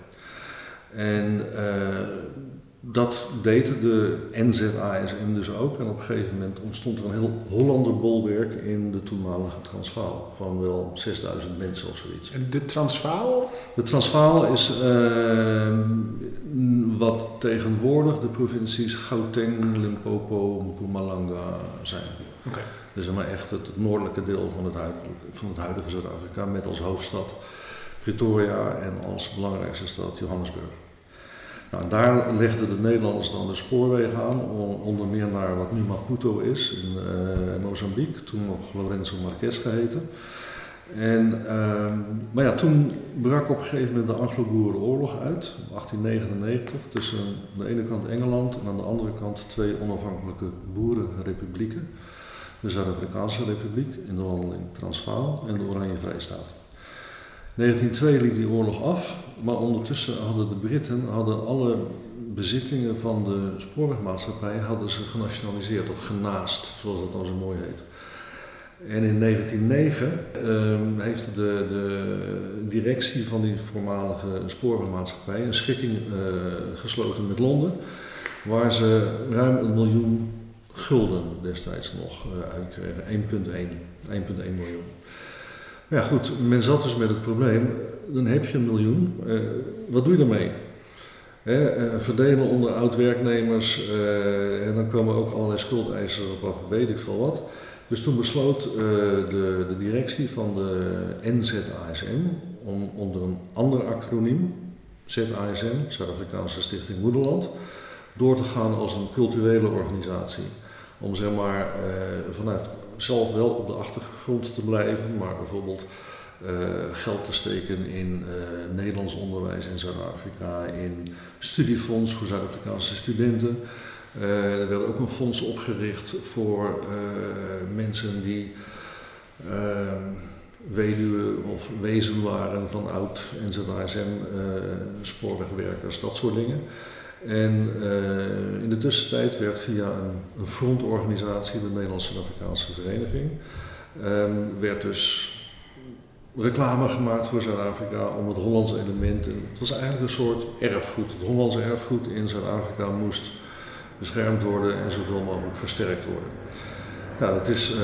En uh, dat deed de N Z A S M dus ook. En op een gegeven moment ontstond er een heel Hollanderbolwerk in de toenmalige Transvaal. Van wel zesduizend mensen of zoiets. En de Transvaal? De Transvaal is uh, wat tegenwoordig de provincies Gauteng, Limpopo en Mpumalanga zijn. Okay. Dus zeg maar echt het, het noordelijke deel van het, huidige, van het huidige Zuid-Afrika. Met als hoofdstad Pretoria en als belangrijkste stad Johannesburg. Nou, daar legden de Nederlanders dan de spoorwegen aan, onder meer naar wat nu Maputo is, in uh, Mozambique, toen nog Lourenço Marques geheten. En, uh, maar ja, toen brak op een gegeven moment de Anglo-Boerenoorlog uit, achttien negenennegentig, tussen aan de ene kant Engeland en aan de andere kant twee onafhankelijke boerenrepublieken. De Zuid-Afrikaanse Republiek in de wandeling Transvaal en de Oranje Vrijstaat. In negentien twee liep die oorlog af, maar ondertussen hadden de Britten hadden alle bezittingen van de spoorwegmaatschappij hadden ze genationaliseerd of genaast, zoals dat dan zo mooi heet. En in negentien negen um, heeft de, de directie van die voormalige spoorwegmaatschappij een schikking uh, gesloten met Londen. waar ze ruim een miljoen gulden destijds nog uh, uitkregen, één komma één miljoen. Ja goed, men zat dus met het probleem, dan heb je een miljoen, uh, wat doe je ermee? He, uh, verdelen onder oud-werknemers, uh, en dan kwamen ook allerlei schuldeisers op af, weet ik veel wat. Dus toen besloot uh, de, de directie van de N Z A S M om onder een ander acroniem, Z A S M, Zuid-Afrikaanse Stichting Moederland, door te gaan als een culturele organisatie. Om zeg maar uh, vanuit zelf wel op de achtergrond te blijven, maar bijvoorbeeld uh, geld te steken in uh, Nederlands onderwijs in Zuid-Afrika, in studiefonds voor Zuid-Afrikaanse studenten. Uh, er werd ook een fonds opgericht voor uh, mensen die uh, weduwe of wezen waren van oud N Z A S M, uh, spoorwegwerkers, dat soort dingen. En uh, in de tussentijd werd via een, een frontorganisatie, de Nederlandse Zuid-Afrikaanse Vereniging, um, werd dus reclame gemaakt voor Zuid-Afrika om het Hollandse element. En het was eigenlijk een soort erfgoed. Het Hollandse erfgoed in Zuid-Afrika moest beschermd worden en zoveel mogelijk versterkt worden. Nou, dat is uh,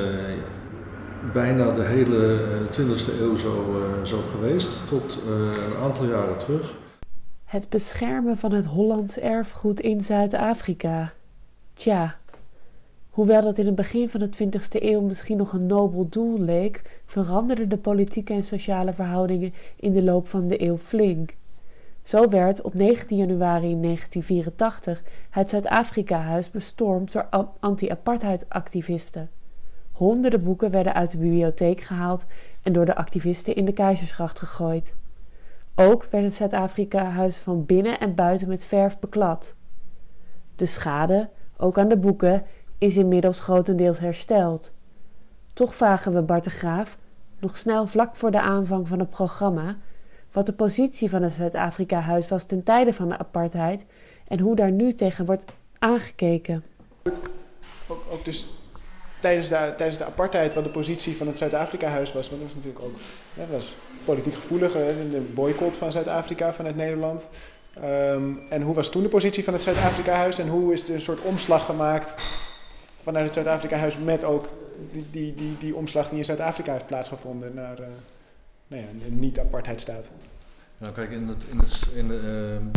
bijna de hele twintigste eeuw zo, uh, zo geweest, tot uh, een aantal jaren terug. Het beschermen van het Hollands erfgoed in Zuid-Afrika. Tja, hoewel dat in het begin van de twintigste eeuw misschien nog een nobel doel leek, veranderden de politieke en sociale verhoudingen in de loop van de eeuw flink. Zo werd op negentien januari negentien vierentachtig het Zuid-Afrika-huis bestormd door anti-apartheid-activisten. Honderden boeken werden uit de bibliotheek gehaald en door de activisten in de Keizersgracht gegooid. Ook werd het Zuid-Afrika-huis van binnen en buiten met verf beklad. De schade, ook aan de boeken, is inmiddels grotendeels hersteld. Toch vragen we Bart de Graaf, nog snel vlak voor de aanvang van het programma, wat de positie van het Zuid-Afrika-huis was ten tijde van de apartheid en hoe daar nu tegen wordt aangekeken. Ook, ook dus tijdens de, tijdens de apartheid wat de positie van het Zuid-Afrika-huis was, want dat was natuurlijk ook ja, dat was politiek gevoelig, de boycott van Zuid-Afrika vanuit Nederland. Um, en hoe was toen de positie van het Zuid-Afrika-huis en hoe is er een soort omslag gemaakt vanuit het Zuid-Afrika-huis met ook die, die, die, die omslag die in Zuid-Afrika heeft plaatsgevonden naar uh, nou ja, een niet-apartheidstaat? Nou kijk, in, het, in, het, in de, uh,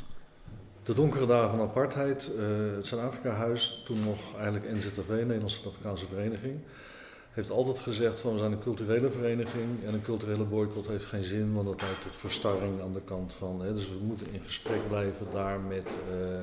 de donkere dagen van apartheid, uh, het Zuid-Afrika-huis, toen nog eigenlijk N Z A V, Nederlandse Zuid-Afrikaanse Vereniging, heeft altijd gezegd van we zijn een culturele vereniging en een culturele boycott heeft geen zin, want dat leidt tot verstarring aan de kant van. Hè, dus we moeten in gesprek blijven daar met, uh,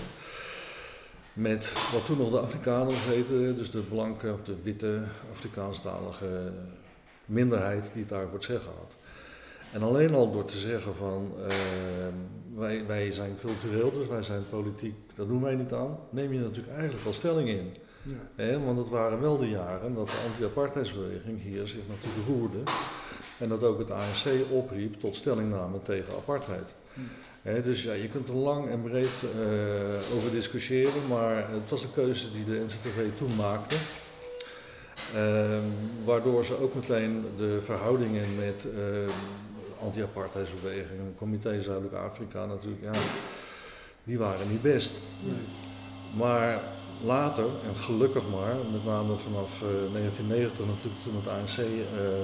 met wat toen nog de Afrikaners heten, dus de blanke of de witte Afrikaanstalige minderheid die het daar voor het zeggen had. En alleen al door te zeggen van uh, wij, wij zijn cultureel, dus wij zijn politiek, dat doen wij niet aan, neem je natuurlijk eigenlijk al stelling in. Ja. He, want het waren wel de jaren dat de anti-apartheidsbeweging hier zich natuurlijk roerde en dat ook het A N C opriep tot stellingname tegen apartheid. Hm. He, dus ja, je kunt er lang en breed uh, over discussiëren, maar het was de keuze die de N Z A V toen maakte. Uh, waardoor ze ook meteen de verhoudingen met uh, anti-apartheidsbeweging en Comité Zuidelijk Afrika natuurlijk, ja, die waren niet best. Nee. Maar later, en gelukkig maar, met name vanaf uh, negentien negentig natuurlijk toen het A N C, uh,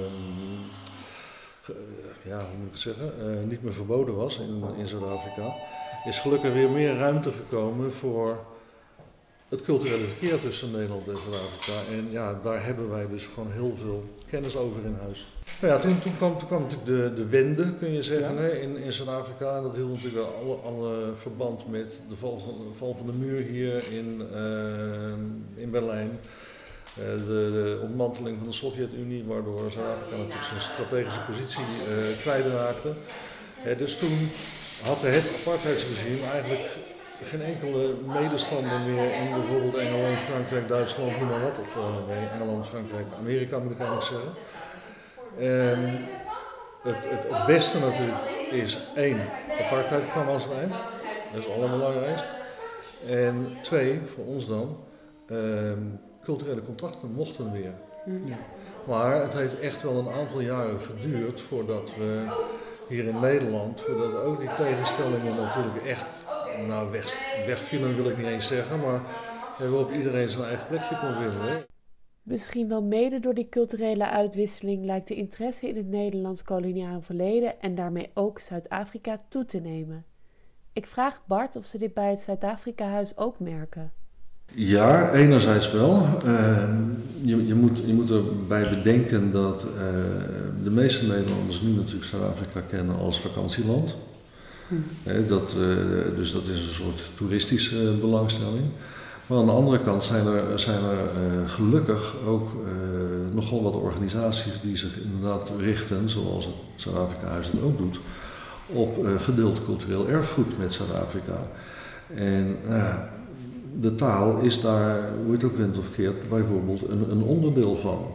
ge, ja, hoe moet ik het zeggen, uh, niet meer verboden was in, in Zuid-Afrika, is gelukkig weer meer ruimte gekomen voor het culturele verkeer tussen Nederland en Zuid-Afrika. En ja, daar hebben wij dus gewoon heel veel kennis over in huis. Nou ja, toen, toen, kwam, toen kwam natuurlijk de, de wende, kun je zeggen, ja. hè, in, in Zuid-Afrika. En dat hield natuurlijk alle, alle verband met de val van, de val van de muur hier in, uh, in Berlijn. Uh, de, de ontmanteling van de Sovjet-Unie, waardoor Zuid-Afrika natuurlijk zijn strategische positie uh, kwijtraakte. Uh, dus toen had het apartheidsregime eigenlijk geen enkele medestander meer in bijvoorbeeld Engeland, Frankrijk, Duitsland, noem maar wat. Of uh, nee, Engeland, Frankrijk, Amerika moet ik eigenlijk zeggen. En het, het, het beste natuurlijk is één, apartheid kwam als een eind. Dat is het allerbelangrijkste. En twee, voor ons dan, um, culturele contacten mochten weer. Ja. Maar het heeft echt wel een aantal jaren geduurd voordat we hier in Nederland, voordat ook die tegenstellingen natuurlijk echt nou weg, wegvielen wil ik niet eens zeggen, maar waarop iedereen zijn eigen plekje kon vinden. Hè. Misschien wel mede door die culturele uitwisseling lijkt de interesse in het Nederlands koloniaal verleden en daarmee ook Zuid-Afrika toe te nemen. Ik vraag Bart of ze dit bij het Zuid-Afrika-huis ook merken. Ja, enerzijds wel. Uh, je, je, moet, je moet erbij bedenken dat uh, de meeste Nederlanders nu natuurlijk Zuid-Afrika kennen als vakantieland. Hm. He, dat, uh, dus dat is een soort toeristische belangstelling. Maar aan de andere kant zijn er, zijn er uh, gelukkig ook uh, nogal wat organisaties die zich inderdaad richten, zoals het Zuid-Afrika-huis het ook doet, op uh, gedeeld cultureel erfgoed met Zuid-Afrika. En uh, de taal is daar, hoe je het ook went of keert, bijvoorbeeld een, een onderdeel van.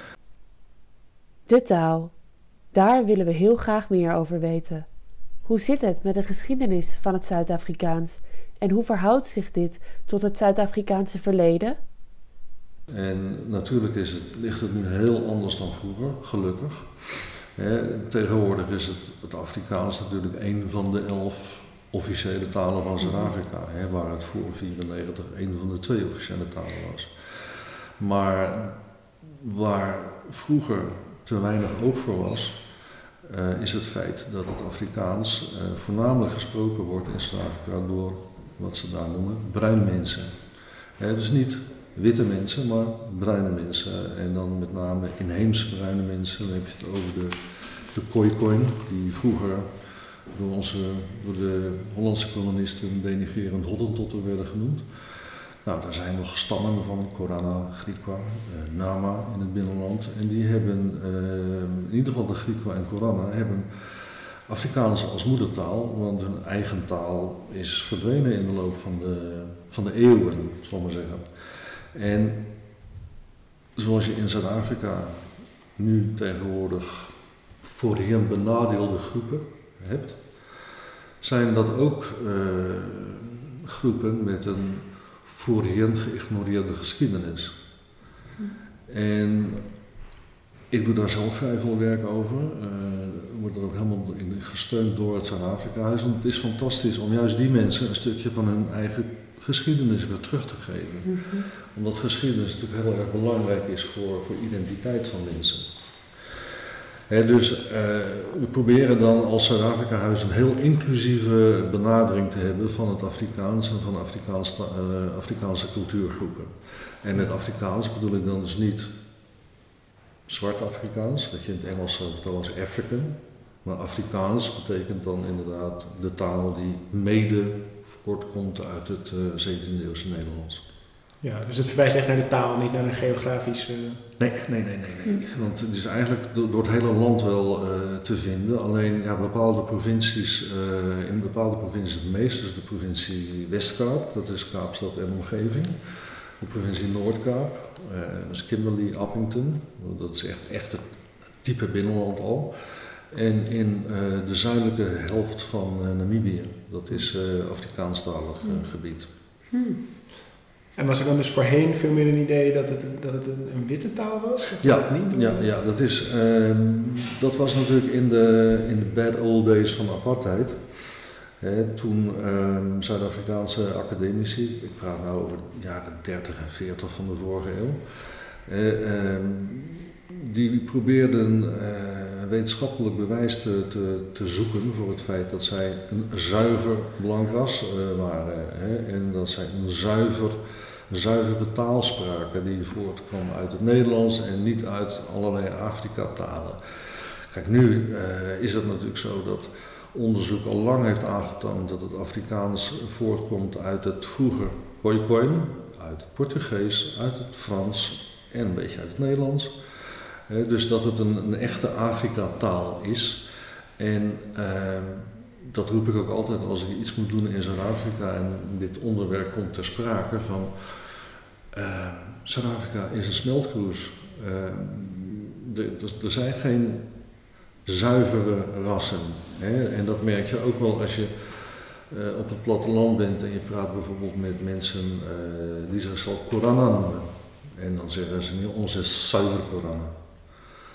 De taal. Daar willen we heel graag meer over weten. Hoe zit het met de geschiedenis van het Zuid-Afrikaans? En hoe verhoudt zich dit tot het Zuid-Afrikaanse verleden? En natuurlijk is het, ligt het nu heel anders dan vroeger, gelukkig. He, tegenwoordig is het, het Afrikaans natuurlijk een van de elf officiële talen van Zuid-Afrika, hè, waar het voor vierennegentig een van de twee officiële talen was. Maar waar vroeger te weinig oog voor was, uh, is het feit dat het Afrikaans uh, voornamelijk gesproken wordt in Zuid-Afrika door wat ze daar noemen bruin mensen. Hè, dus niet witte mensen, maar bruine mensen. En dan met name inheemse bruine mensen. Dan heb je het over de, de Khoikhoi, die vroeger door, onze, door de Hollandse kolonisten denigrerend Hottentotten werden genoemd. Nou, daar zijn nog stammen van Korana, Griqua, eh, Nama in het binnenland. En die hebben, eh, in ieder geval de Griqua en Korana, hebben Afrikaans als moedertaal, want hun eigen taal is verdwenen in de loop van de, van de eeuwen, zal ik maar zeggen. En zoals je in Zuid-Afrika nu tegenwoordig voorheen benadeelde groepen hebt, zijn dat ook uh, groepen met een voorheen geïgnoreerde geschiedenis. En ik doe daar zelf vrij veel werk over. Uh, wordt er ook helemaal in gesteund door het Zuid-Afrika-huis. Want het is fantastisch om juist die mensen een stukje van hun eigen geschiedenis weer terug te geven. Mm-hmm. Omdat geschiedenis natuurlijk heel erg belangrijk is voor, voor identiteit van mensen. He, dus uh, we proberen dan als Zuid-Afrika-huis een heel inclusieve benadering te hebben van het Afrikaans en van Afrikaans, uh, Afrikaanse cultuurgroepen. En met Afrikaans bedoel ik dan dus niet zwart Afrikaans, dat je in het Engels zou vertellen als African. Maar Afrikaans betekent dan inderdaad de taal die mede voortkomt uit het uh, zeventiende eeuwse Nederlands. Ja, dus het verwijst echt naar de taal, niet naar een geografisch... Uh... Nee, nee, nee, nee, nee. Want het is eigenlijk door, door het hele land wel uh, te vinden. Alleen ja, bepaalde provincies, uh, in bepaalde provincies het meest, dus de provincie West-Kaap, dat is Kaapstad en omgeving. De provincie Noord-Kaap, uh, dat is Kimberley, Appington, dat is echt, echt het type binnenland al. En in uh, de zuidelijke helft van uh, Namibië, dat is uh, Afrikaanstalig uh, gebied. Hmm. En was er dan dus voorheen veel meer een idee dat het, dat het een, een witte taal was? Of ja, dat niet ja, ja, dat is, uh, dat was natuurlijk in de, in de bad old days van apartheid. He, toen uh, Zuid-Afrikaanse academici, ik praat nou over de jaren dertig en veertig van de vorige eeuw, uh, uh, die probeerden uh, wetenschappelijk bewijs te, te, te zoeken voor het feit dat zij een zuiver blank ras uh, waren. Hè, en dat zij een zuiver, zuivere taal spraken die voortkwam uit het Nederlands en niet uit allerlei Afrika-talen. Kijk, nu uh, is het natuurlijk zo dat onderzoek al lang heeft aangetoond dat het Afrikaans voortkomt uit het vroeger Khoikhoi, uit het Portugees, uit het Frans en een beetje uit het Nederlands. Uh, dus dat het een, een echte Afrika-taal is. En uh, dat roep ik ook altijd als ik iets moet doen in Zuid-Afrika en dit onderwerp komt ter sprake van uh, Zuid-Afrika is een smeltkroes. Uh, er zijn geen zuivere rassen. Hè? En dat merk je ook wel als je uh, op het platteland bent en je praat bijvoorbeeld met mensen uh, die zichzelf Korana noemen. En dan zeggen ze nu, ons is zuiver Korana.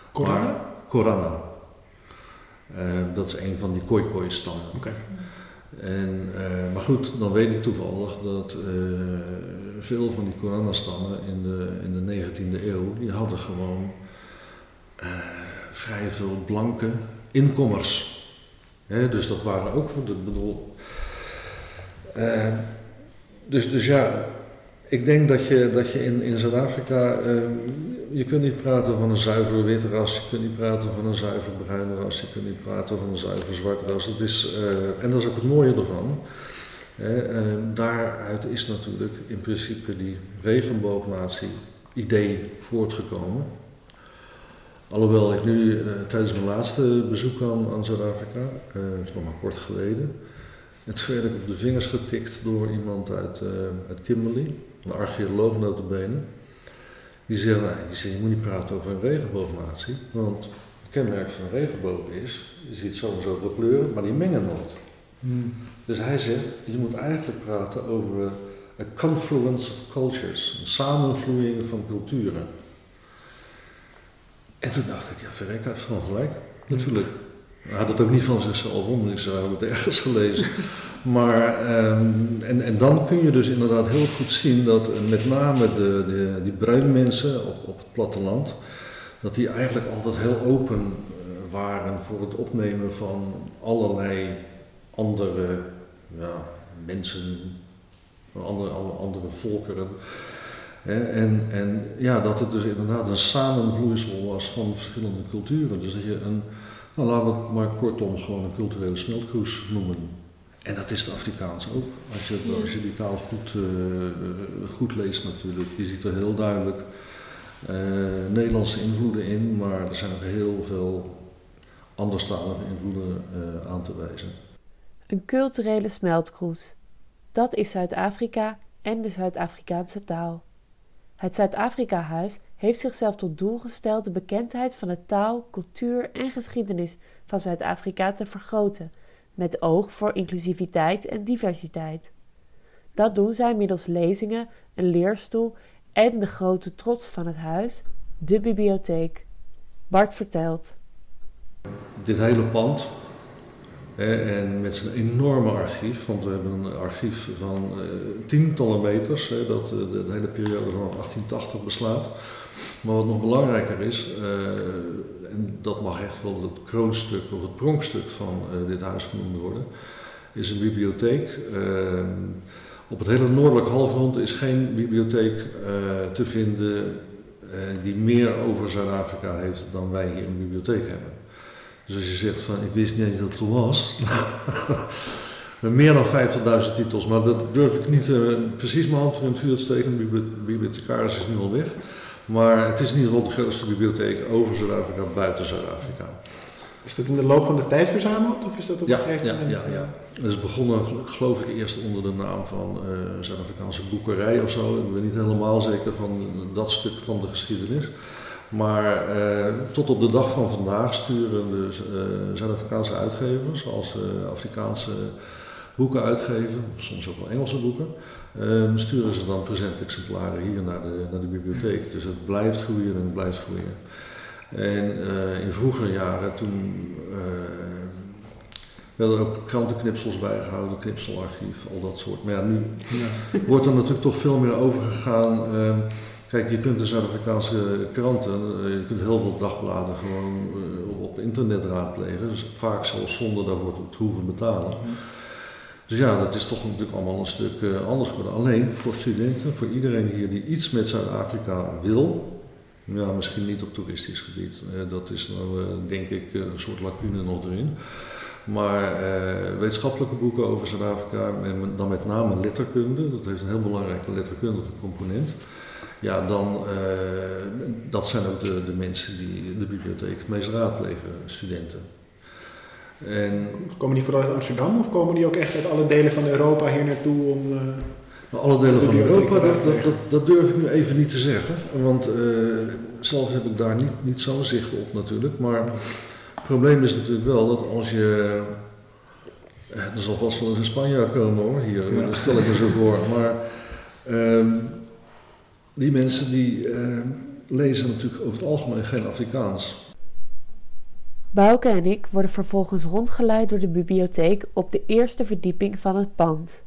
Korana? Korana. Uh, dat is een van die Khoikhoi-stammen. Okay. En, uh, maar goed, dan weet ik toevallig dat uh, veel van die Koranastammen in de, in de negentiende eeuw, die hadden gewoon uh, vrij veel blanke inkommers. He, dus dat waren ook, ik bedoel, uh, dus, dus ja, ik denk dat je, dat je in, in Zuid-Afrika, uh, je kunt niet praten van een zuiver wit ras, je kunt niet praten van een zuiver bruin ras, je kunt niet praten van een zuiver zwart ras. Dat is, uh, en dat is ook het mooie ervan. Uh, uh, daaruit is natuurlijk in principe die regenboognatie-idee voortgekomen. Alhoewel ik nu uh, tijdens mijn laatste bezoek aan, aan Zuid-Afrika, uh, dat is nog maar kort geleden, het werd ik op de vingers getikt door iemand uit, uh, uit Kimberley, een archeoloog nota bene. Die zegt, nee, die zegt, je moet niet praten over een regenboognatie, want het kenmerk van een regenboog is, je ziet zo en zoveel kleuren, maar die mengen nooit. Hmm. Dus hij zegt, je moet eigenlijk praten over a confluence of cultures, een samenvloeiing van culturen. En toen dacht ik, ja verrek, hij heeft gewoon gelijk, natuurlijk. Hij had het ook niet van zichzelf om, ik zou het ergens gelezen. Maar, um, en, en dan kun je dus inderdaad heel goed zien dat uh, met name de, de, die bruine mensen op, op het platteland, dat die eigenlijk altijd heel open uh, waren voor het opnemen van allerlei andere ja, mensen, andere, andere volkeren. He, en, en ja, dat het dus inderdaad een samenvloeisel was van verschillende culturen. Dus dat je een, nou, laten we het maar kortom gewoon een culturele smeltkroes noemen. En dat is de Afrikaans ook. Als je, ja. als je die taal goed, uh, goed leest natuurlijk. Je ziet er heel duidelijk uh, Nederlandse invloeden in, maar er zijn ook heel veel anderstalige invloeden uh, aan te wijzen. Een culturele smeltkroes. Dat is Zuid-Afrika en de Zuid-Afrikaanse taal. Het Zuid-Afrika-huis heeft zichzelf tot doel gesteld de bekendheid van de taal, cultuur en geschiedenis van Zuid-Afrika te vergroten, met oog voor inclusiviteit en diversiteit. Dat doen zij middels lezingen, een leerstoel en de grote trots van het huis, de bibliotheek. Bart vertelt. Dit hele pand, hè, en met zijn enorme archief, want we hebben een archief van uh, tientallen meters, hè, dat uh, de, de hele periode van achttien tachtig beslaat. Maar wat nog belangrijker is, uh, en dat mag echt wel het kroonstuk of het pronkstuk van uh, dit huis genoemd worden, is een bibliotheek. Uh, op het hele noordelijk halfrond is geen bibliotheek uh, te vinden uh, die meer over Zuid-Afrika heeft dan wij hier een bibliotheek hebben. Dus als je zegt van ik wist niet eens dat het er was, meer dan vijftigduizend titels, maar dat durf ik niet uh, precies mijn hand voor in het vuur te steken, de bibliothecaris is nu al weg. Maar het is in ieder geval de grootste bibliotheek over Zuid-Afrika, buiten Zuid-Afrika. Is dat in de loop van de tijd verzameld of is dat op een ja, gegeven ja, moment? Ja, ja. Het is begonnen geloof ik eerst onder de naam van uh, Zuid-Afrikaanse boekerij of zo. Ik ben niet helemaal zeker van dat stuk van de geschiedenis. Maar uh, tot op de dag van vandaag sturen de uh, Zuid-Afrikaanse uitgevers, als uh, Afrikaanse boeken uitgeven, soms ook wel Engelse boeken, uh, sturen ze dan presentexemplaren hier naar de, naar de bibliotheek. Dus het blijft groeien en het blijft groeien. En uh, in vroegere jaren toen uh, werden er ook krantenknipsels bijgehouden, knipselarchief, al dat soort. Maar ja, nu ja. wordt er natuurlijk toch veel meer overgegaan. Uh, Kijk, je kunt de Zuid-Afrikaanse kranten, je kunt heel veel dagbladen gewoon uh, op internet raadplegen. Dus vaak zelfs zonder daarvoor te hoeven betalen. Dus ja, dat is toch natuurlijk allemaal een stuk uh, anders geworden. Alleen voor studenten, voor iedereen hier die iets met Zuid-Afrika wil, ja, misschien niet op toeristisch gebied. Uh, dat is nou, uh, denk ik, uh, een soort lacune nog erin. Maar uh, wetenschappelijke boeken over Zuid-Afrika, en dan met name letterkunde, dat heeft een heel belangrijke letterkundige component. Ja, dan, uh, dat zijn ook de, de mensen die de bibliotheek het meest raadplegen, studenten. En, komen die vooral uit Amsterdam of komen die ook echt uit alle delen van Europa hier naartoe om... Uh, nou, alle delen van Europa, dat, dat, dat, dat durf ik nu even niet te zeggen, want uh, zelf heb ik daar niet, niet zo'n zicht op natuurlijk. Maar het probleem is natuurlijk wel dat als je... Uh, er zal vast wel eens een Spanjaard komen hoor, hier, ja. Dat stel ik me zo voor. Maar, uh, die mensen die uh, lezen natuurlijk over het algemeen geen Afrikaans. Bouke en ik worden vervolgens rondgeleid door de bibliotheek op de eerste verdieping van het pand.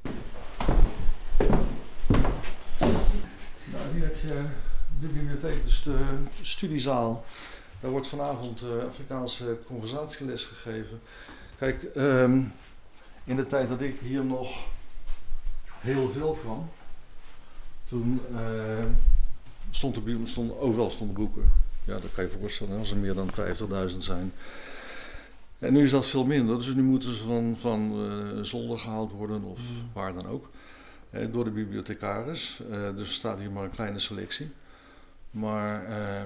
Nou, hier heb je de bibliotheek, dus de studiezaal. Daar wordt vanavond uh, Afrikaanse conversatieles gegeven. Kijk, um, in de tijd dat ik hier nog heel veel kwam, toen uh, stond de, stond, overal stonden boeken. Ja, dat kan je je voorstellen als er meer dan vijftigduizend zijn. En nu is dat veel minder, dus nu moeten ze van, van uh, zolder gehaald worden of mm. waar dan ook. Uh, door de bibliothecaris. Uh, dus er staat hier maar een kleine selectie. Maar uh,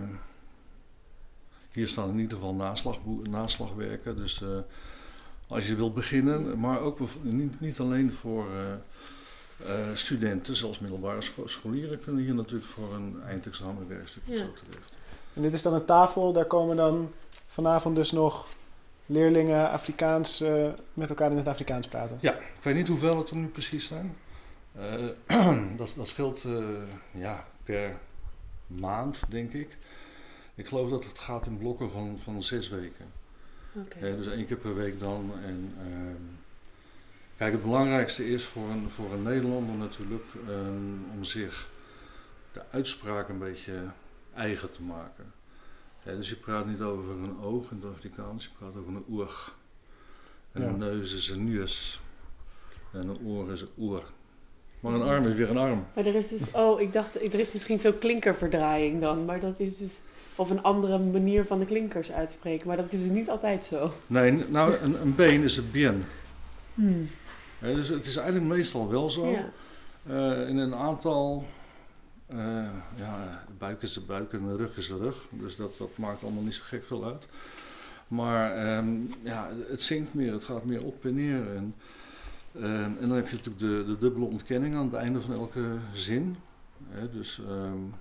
hier staan in ieder geval naslagboe- naslagwerken. Dus uh, als je wilt beginnen, maar ook bev- niet, niet alleen voor uh, uh, studenten, zoals middelbare scho- scholieren kunnen hier natuurlijk voor een eindexamenwerkstuk of ja. zo terecht. En dit is dan een tafel, daar komen dan vanavond dus nog leerlingen Afrikaans uh, met elkaar in het Afrikaans praten. Ja, ik weet niet hoeveel het er nu precies zijn. Uh, dat, dat scheelt uh, ja, per maand, denk ik. Ik geloof dat het gaat in blokken van, van zes weken. Okay. Ja, dus één keer per week dan. En, uh, kijk, het belangrijkste is voor een, voor een Nederlander natuurlijk um, om zich de uitspraak een beetje eigen te maken. Ja, dus je praat niet over een oog in het Afrikaans, je praat over een oog. En ja. Een neus is een neus. En een oor is een oor. Maar een arm is weer een arm. Maar er is dus, oh, ik dacht, er is misschien veel klinkerverdraaiing dan, maar dat is dus, of een andere manier van de klinkers uitspreken, maar dat is dus niet altijd zo. Nee, nou, een, een been is een bien. Hmm. Ja, dus het is eigenlijk meestal wel zo. Ja. Uh, in een aantal, uh, ja, de buik is de buik en de rug is de rug, dus dat, dat maakt allemaal niet zo gek veel uit. Maar um, ja, het zinkt meer, het gaat meer op en neer. En, Uh, en dan heb je natuurlijk de, de dubbele ontkenning aan het einde van elke zin. He, dus um,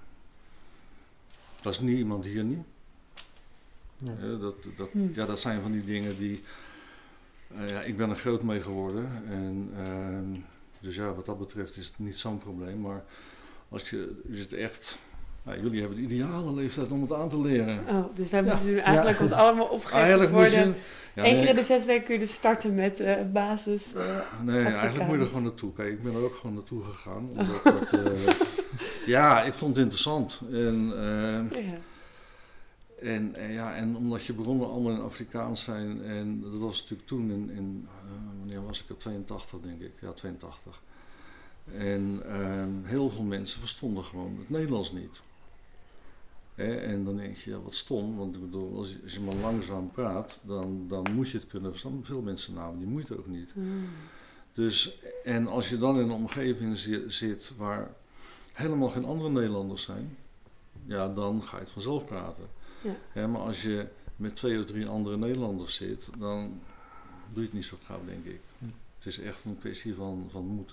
dat is niet iemand hier niet. Ja. He, dat, dat, hmm. ja, dat zijn van die dingen die... Uh, ja, ik ben er groot mee geworden. En, uh, dus ja, wat dat betreft is het niet zo'n probleem. Maar als je, je zit echt... Nou, jullie hebben de ideale leeftijd om het aan te leren. Oh, dus we hebben ja. nu eigenlijk ja. ons allemaal opgegeven voor de... Ja, Eén nee. keer in de zes weken kun je dus starten met uh, basis. Uh, nee, Afrikaans. Eigenlijk moet je er gewoon naartoe. Kijk, ik ben er ook gewoon naartoe gegaan. Omdat dat, uh, ja, ik vond het interessant. En, uh, ja. En, uh, ja, en omdat je bronnen allemaal in Afrikaans zijn. En dat was natuurlijk toen in, in uh, wanneer was ik er? tweeëntachtig denk ik. Ja, tweeëntachtig. En uh, heel veel mensen verstonden gewoon het Nederlands niet. He, en dan denk je, ja, wat stom, want ik bedoel, als je, als je maar langzaam praat, dan, dan moet je het kunnen verstaan. Veel mensen namen die moeite ook niet. Mm. Dus, en als je dan in een omgeving zi- zit waar helemaal geen andere Nederlanders zijn, ja, dan ga je het vanzelf praten. Ja. He, maar als je met twee of drie andere Nederlanders zit, dan doe je het niet zo gauw, denk ik. Mm. Het is echt een kwestie van, van moeten.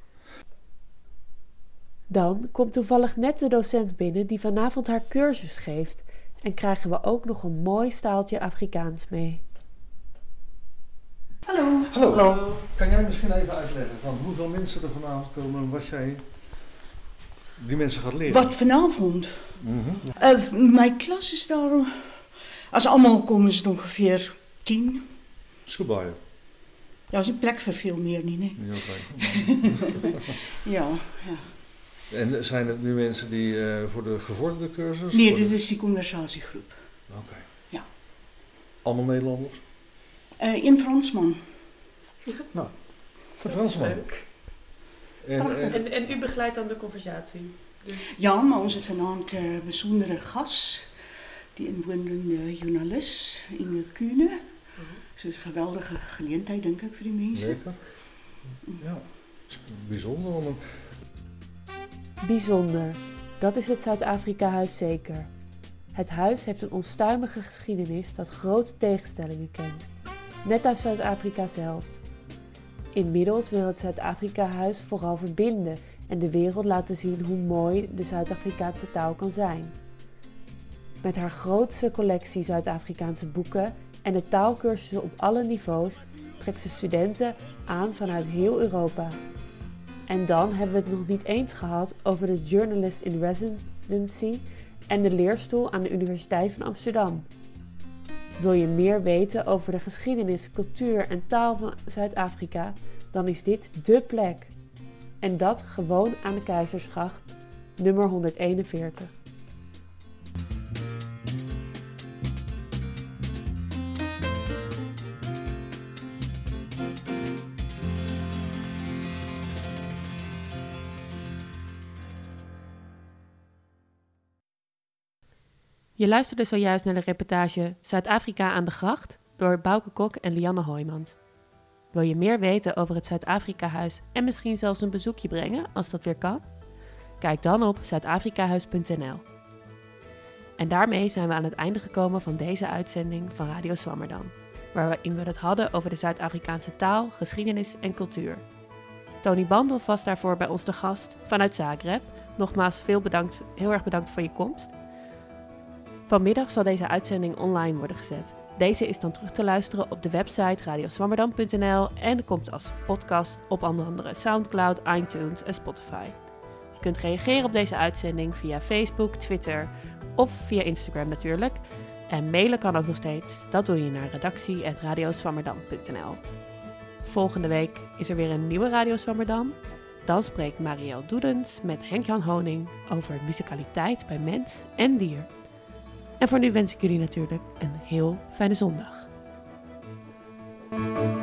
Dan komt toevallig net de docent binnen die vanavond haar cursus geeft en krijgen we ook nog een mooi staaltje Afrikaans mee. Hallo. Hallo. Hallo. Kan jij misschien even uitleggen van hoeveel mensen er vanavond komen en wat jij die mensen gaat leren? Wat vanavond? Mm-hmm. Uh, mijn klas is daar, als allemaal komen ze ongeveer tien. Schoolbouw. Ja, is een plek voor veel meer niet, hè? Ja, okay. ja, ja. En zijn het nu mensen die uh, voor de gevorderde cursus? Nee, dit de... is die conversatiegroep. Oké. Okay. Ja. Allemaal Nederlanders? Uh, in Fransman. Nou, een Fransman. Leuk. En, en, en, en u begeleidt dan de conversatie? Dus... Ja, maar onze vanavond uh, bijzondere gast, die inwonende journalist Inge Kuhne. Uh-huh. Het is een geweldige gelegenheid, denk ik, voor die mensen. Lekker. Ja, het is bijzonder om een... Bijzonder, dat is het Zuid-Afrika-huis zeker. Het huis heeft een onstuimige geschiedenis dat grote tegenstellingen kent, net als Zuid-Afrika zelf. Inmiddels wil het Zuid-Afrika-huis vooral verbinden en de wereld laten zien hoe mooi de Zuid-Afrikaanse taal kan zijn. Met haar grootste collectie Zuid-Afrikaanse boeken en de taalkursussen op alle niveaus trekt ze studenten aan vanuit heel Europa. En dan hebben we het nog niet eens gehad over de Journalist in Residency en de leerstoel aan de Universiteit van Amsterdam. Wil je meer weten over de geschiedenis, cultuur en taal van Zuid-Afrika? Dan is dit dé plek. En dat gewoon aan de Keizersgracht, nummer honderdeenenveertig. Je luisterde zojuist naar de reportage Zuid-Afrika aan de gracht door Bouke Kok en Lianne Hoijmans. Wil je meer weten over het Zuid-Afrika-huis en misschien zelfs een bezoekje brengen als dat weer kan? Kijk dan op zuidafrikahuis punt n l. En daarmee zijn we aan het einde gekomen van deze uitzending van Radio Swammerdam, waarin we het hadden over de Zuid-Afrikaanse taal, geschiedenis en cultuur. Tony Bandhoff was daarvoor bij ons de gast vanuit Zagreb. Nogmaals veel bedankt, heel erg bedankt voor je komst. Vanmiddag zal deze uitzending online worden gezet. Deze is dan terug te luisteren op de website radio swammerdam punt n l en komt als podcast op onder andere Soundcloud, iTunes en Spotify. Je kunt reageren op deze uitzending via Facebook, Twitter of via Instagram natuurlijk. En mailen kan ook nog steeds. Dat doe je naar redactie apenstaartje radio swammerdam punt n l. Volgende week is er weer een nieuwe Radio Swammerdam. Dan spreekt Marielle Doedens met Henk-Jan Honing over musicaliteit bij mens en dier. En voor nu wens ik jullie natuurlijk een heel fijne zondag.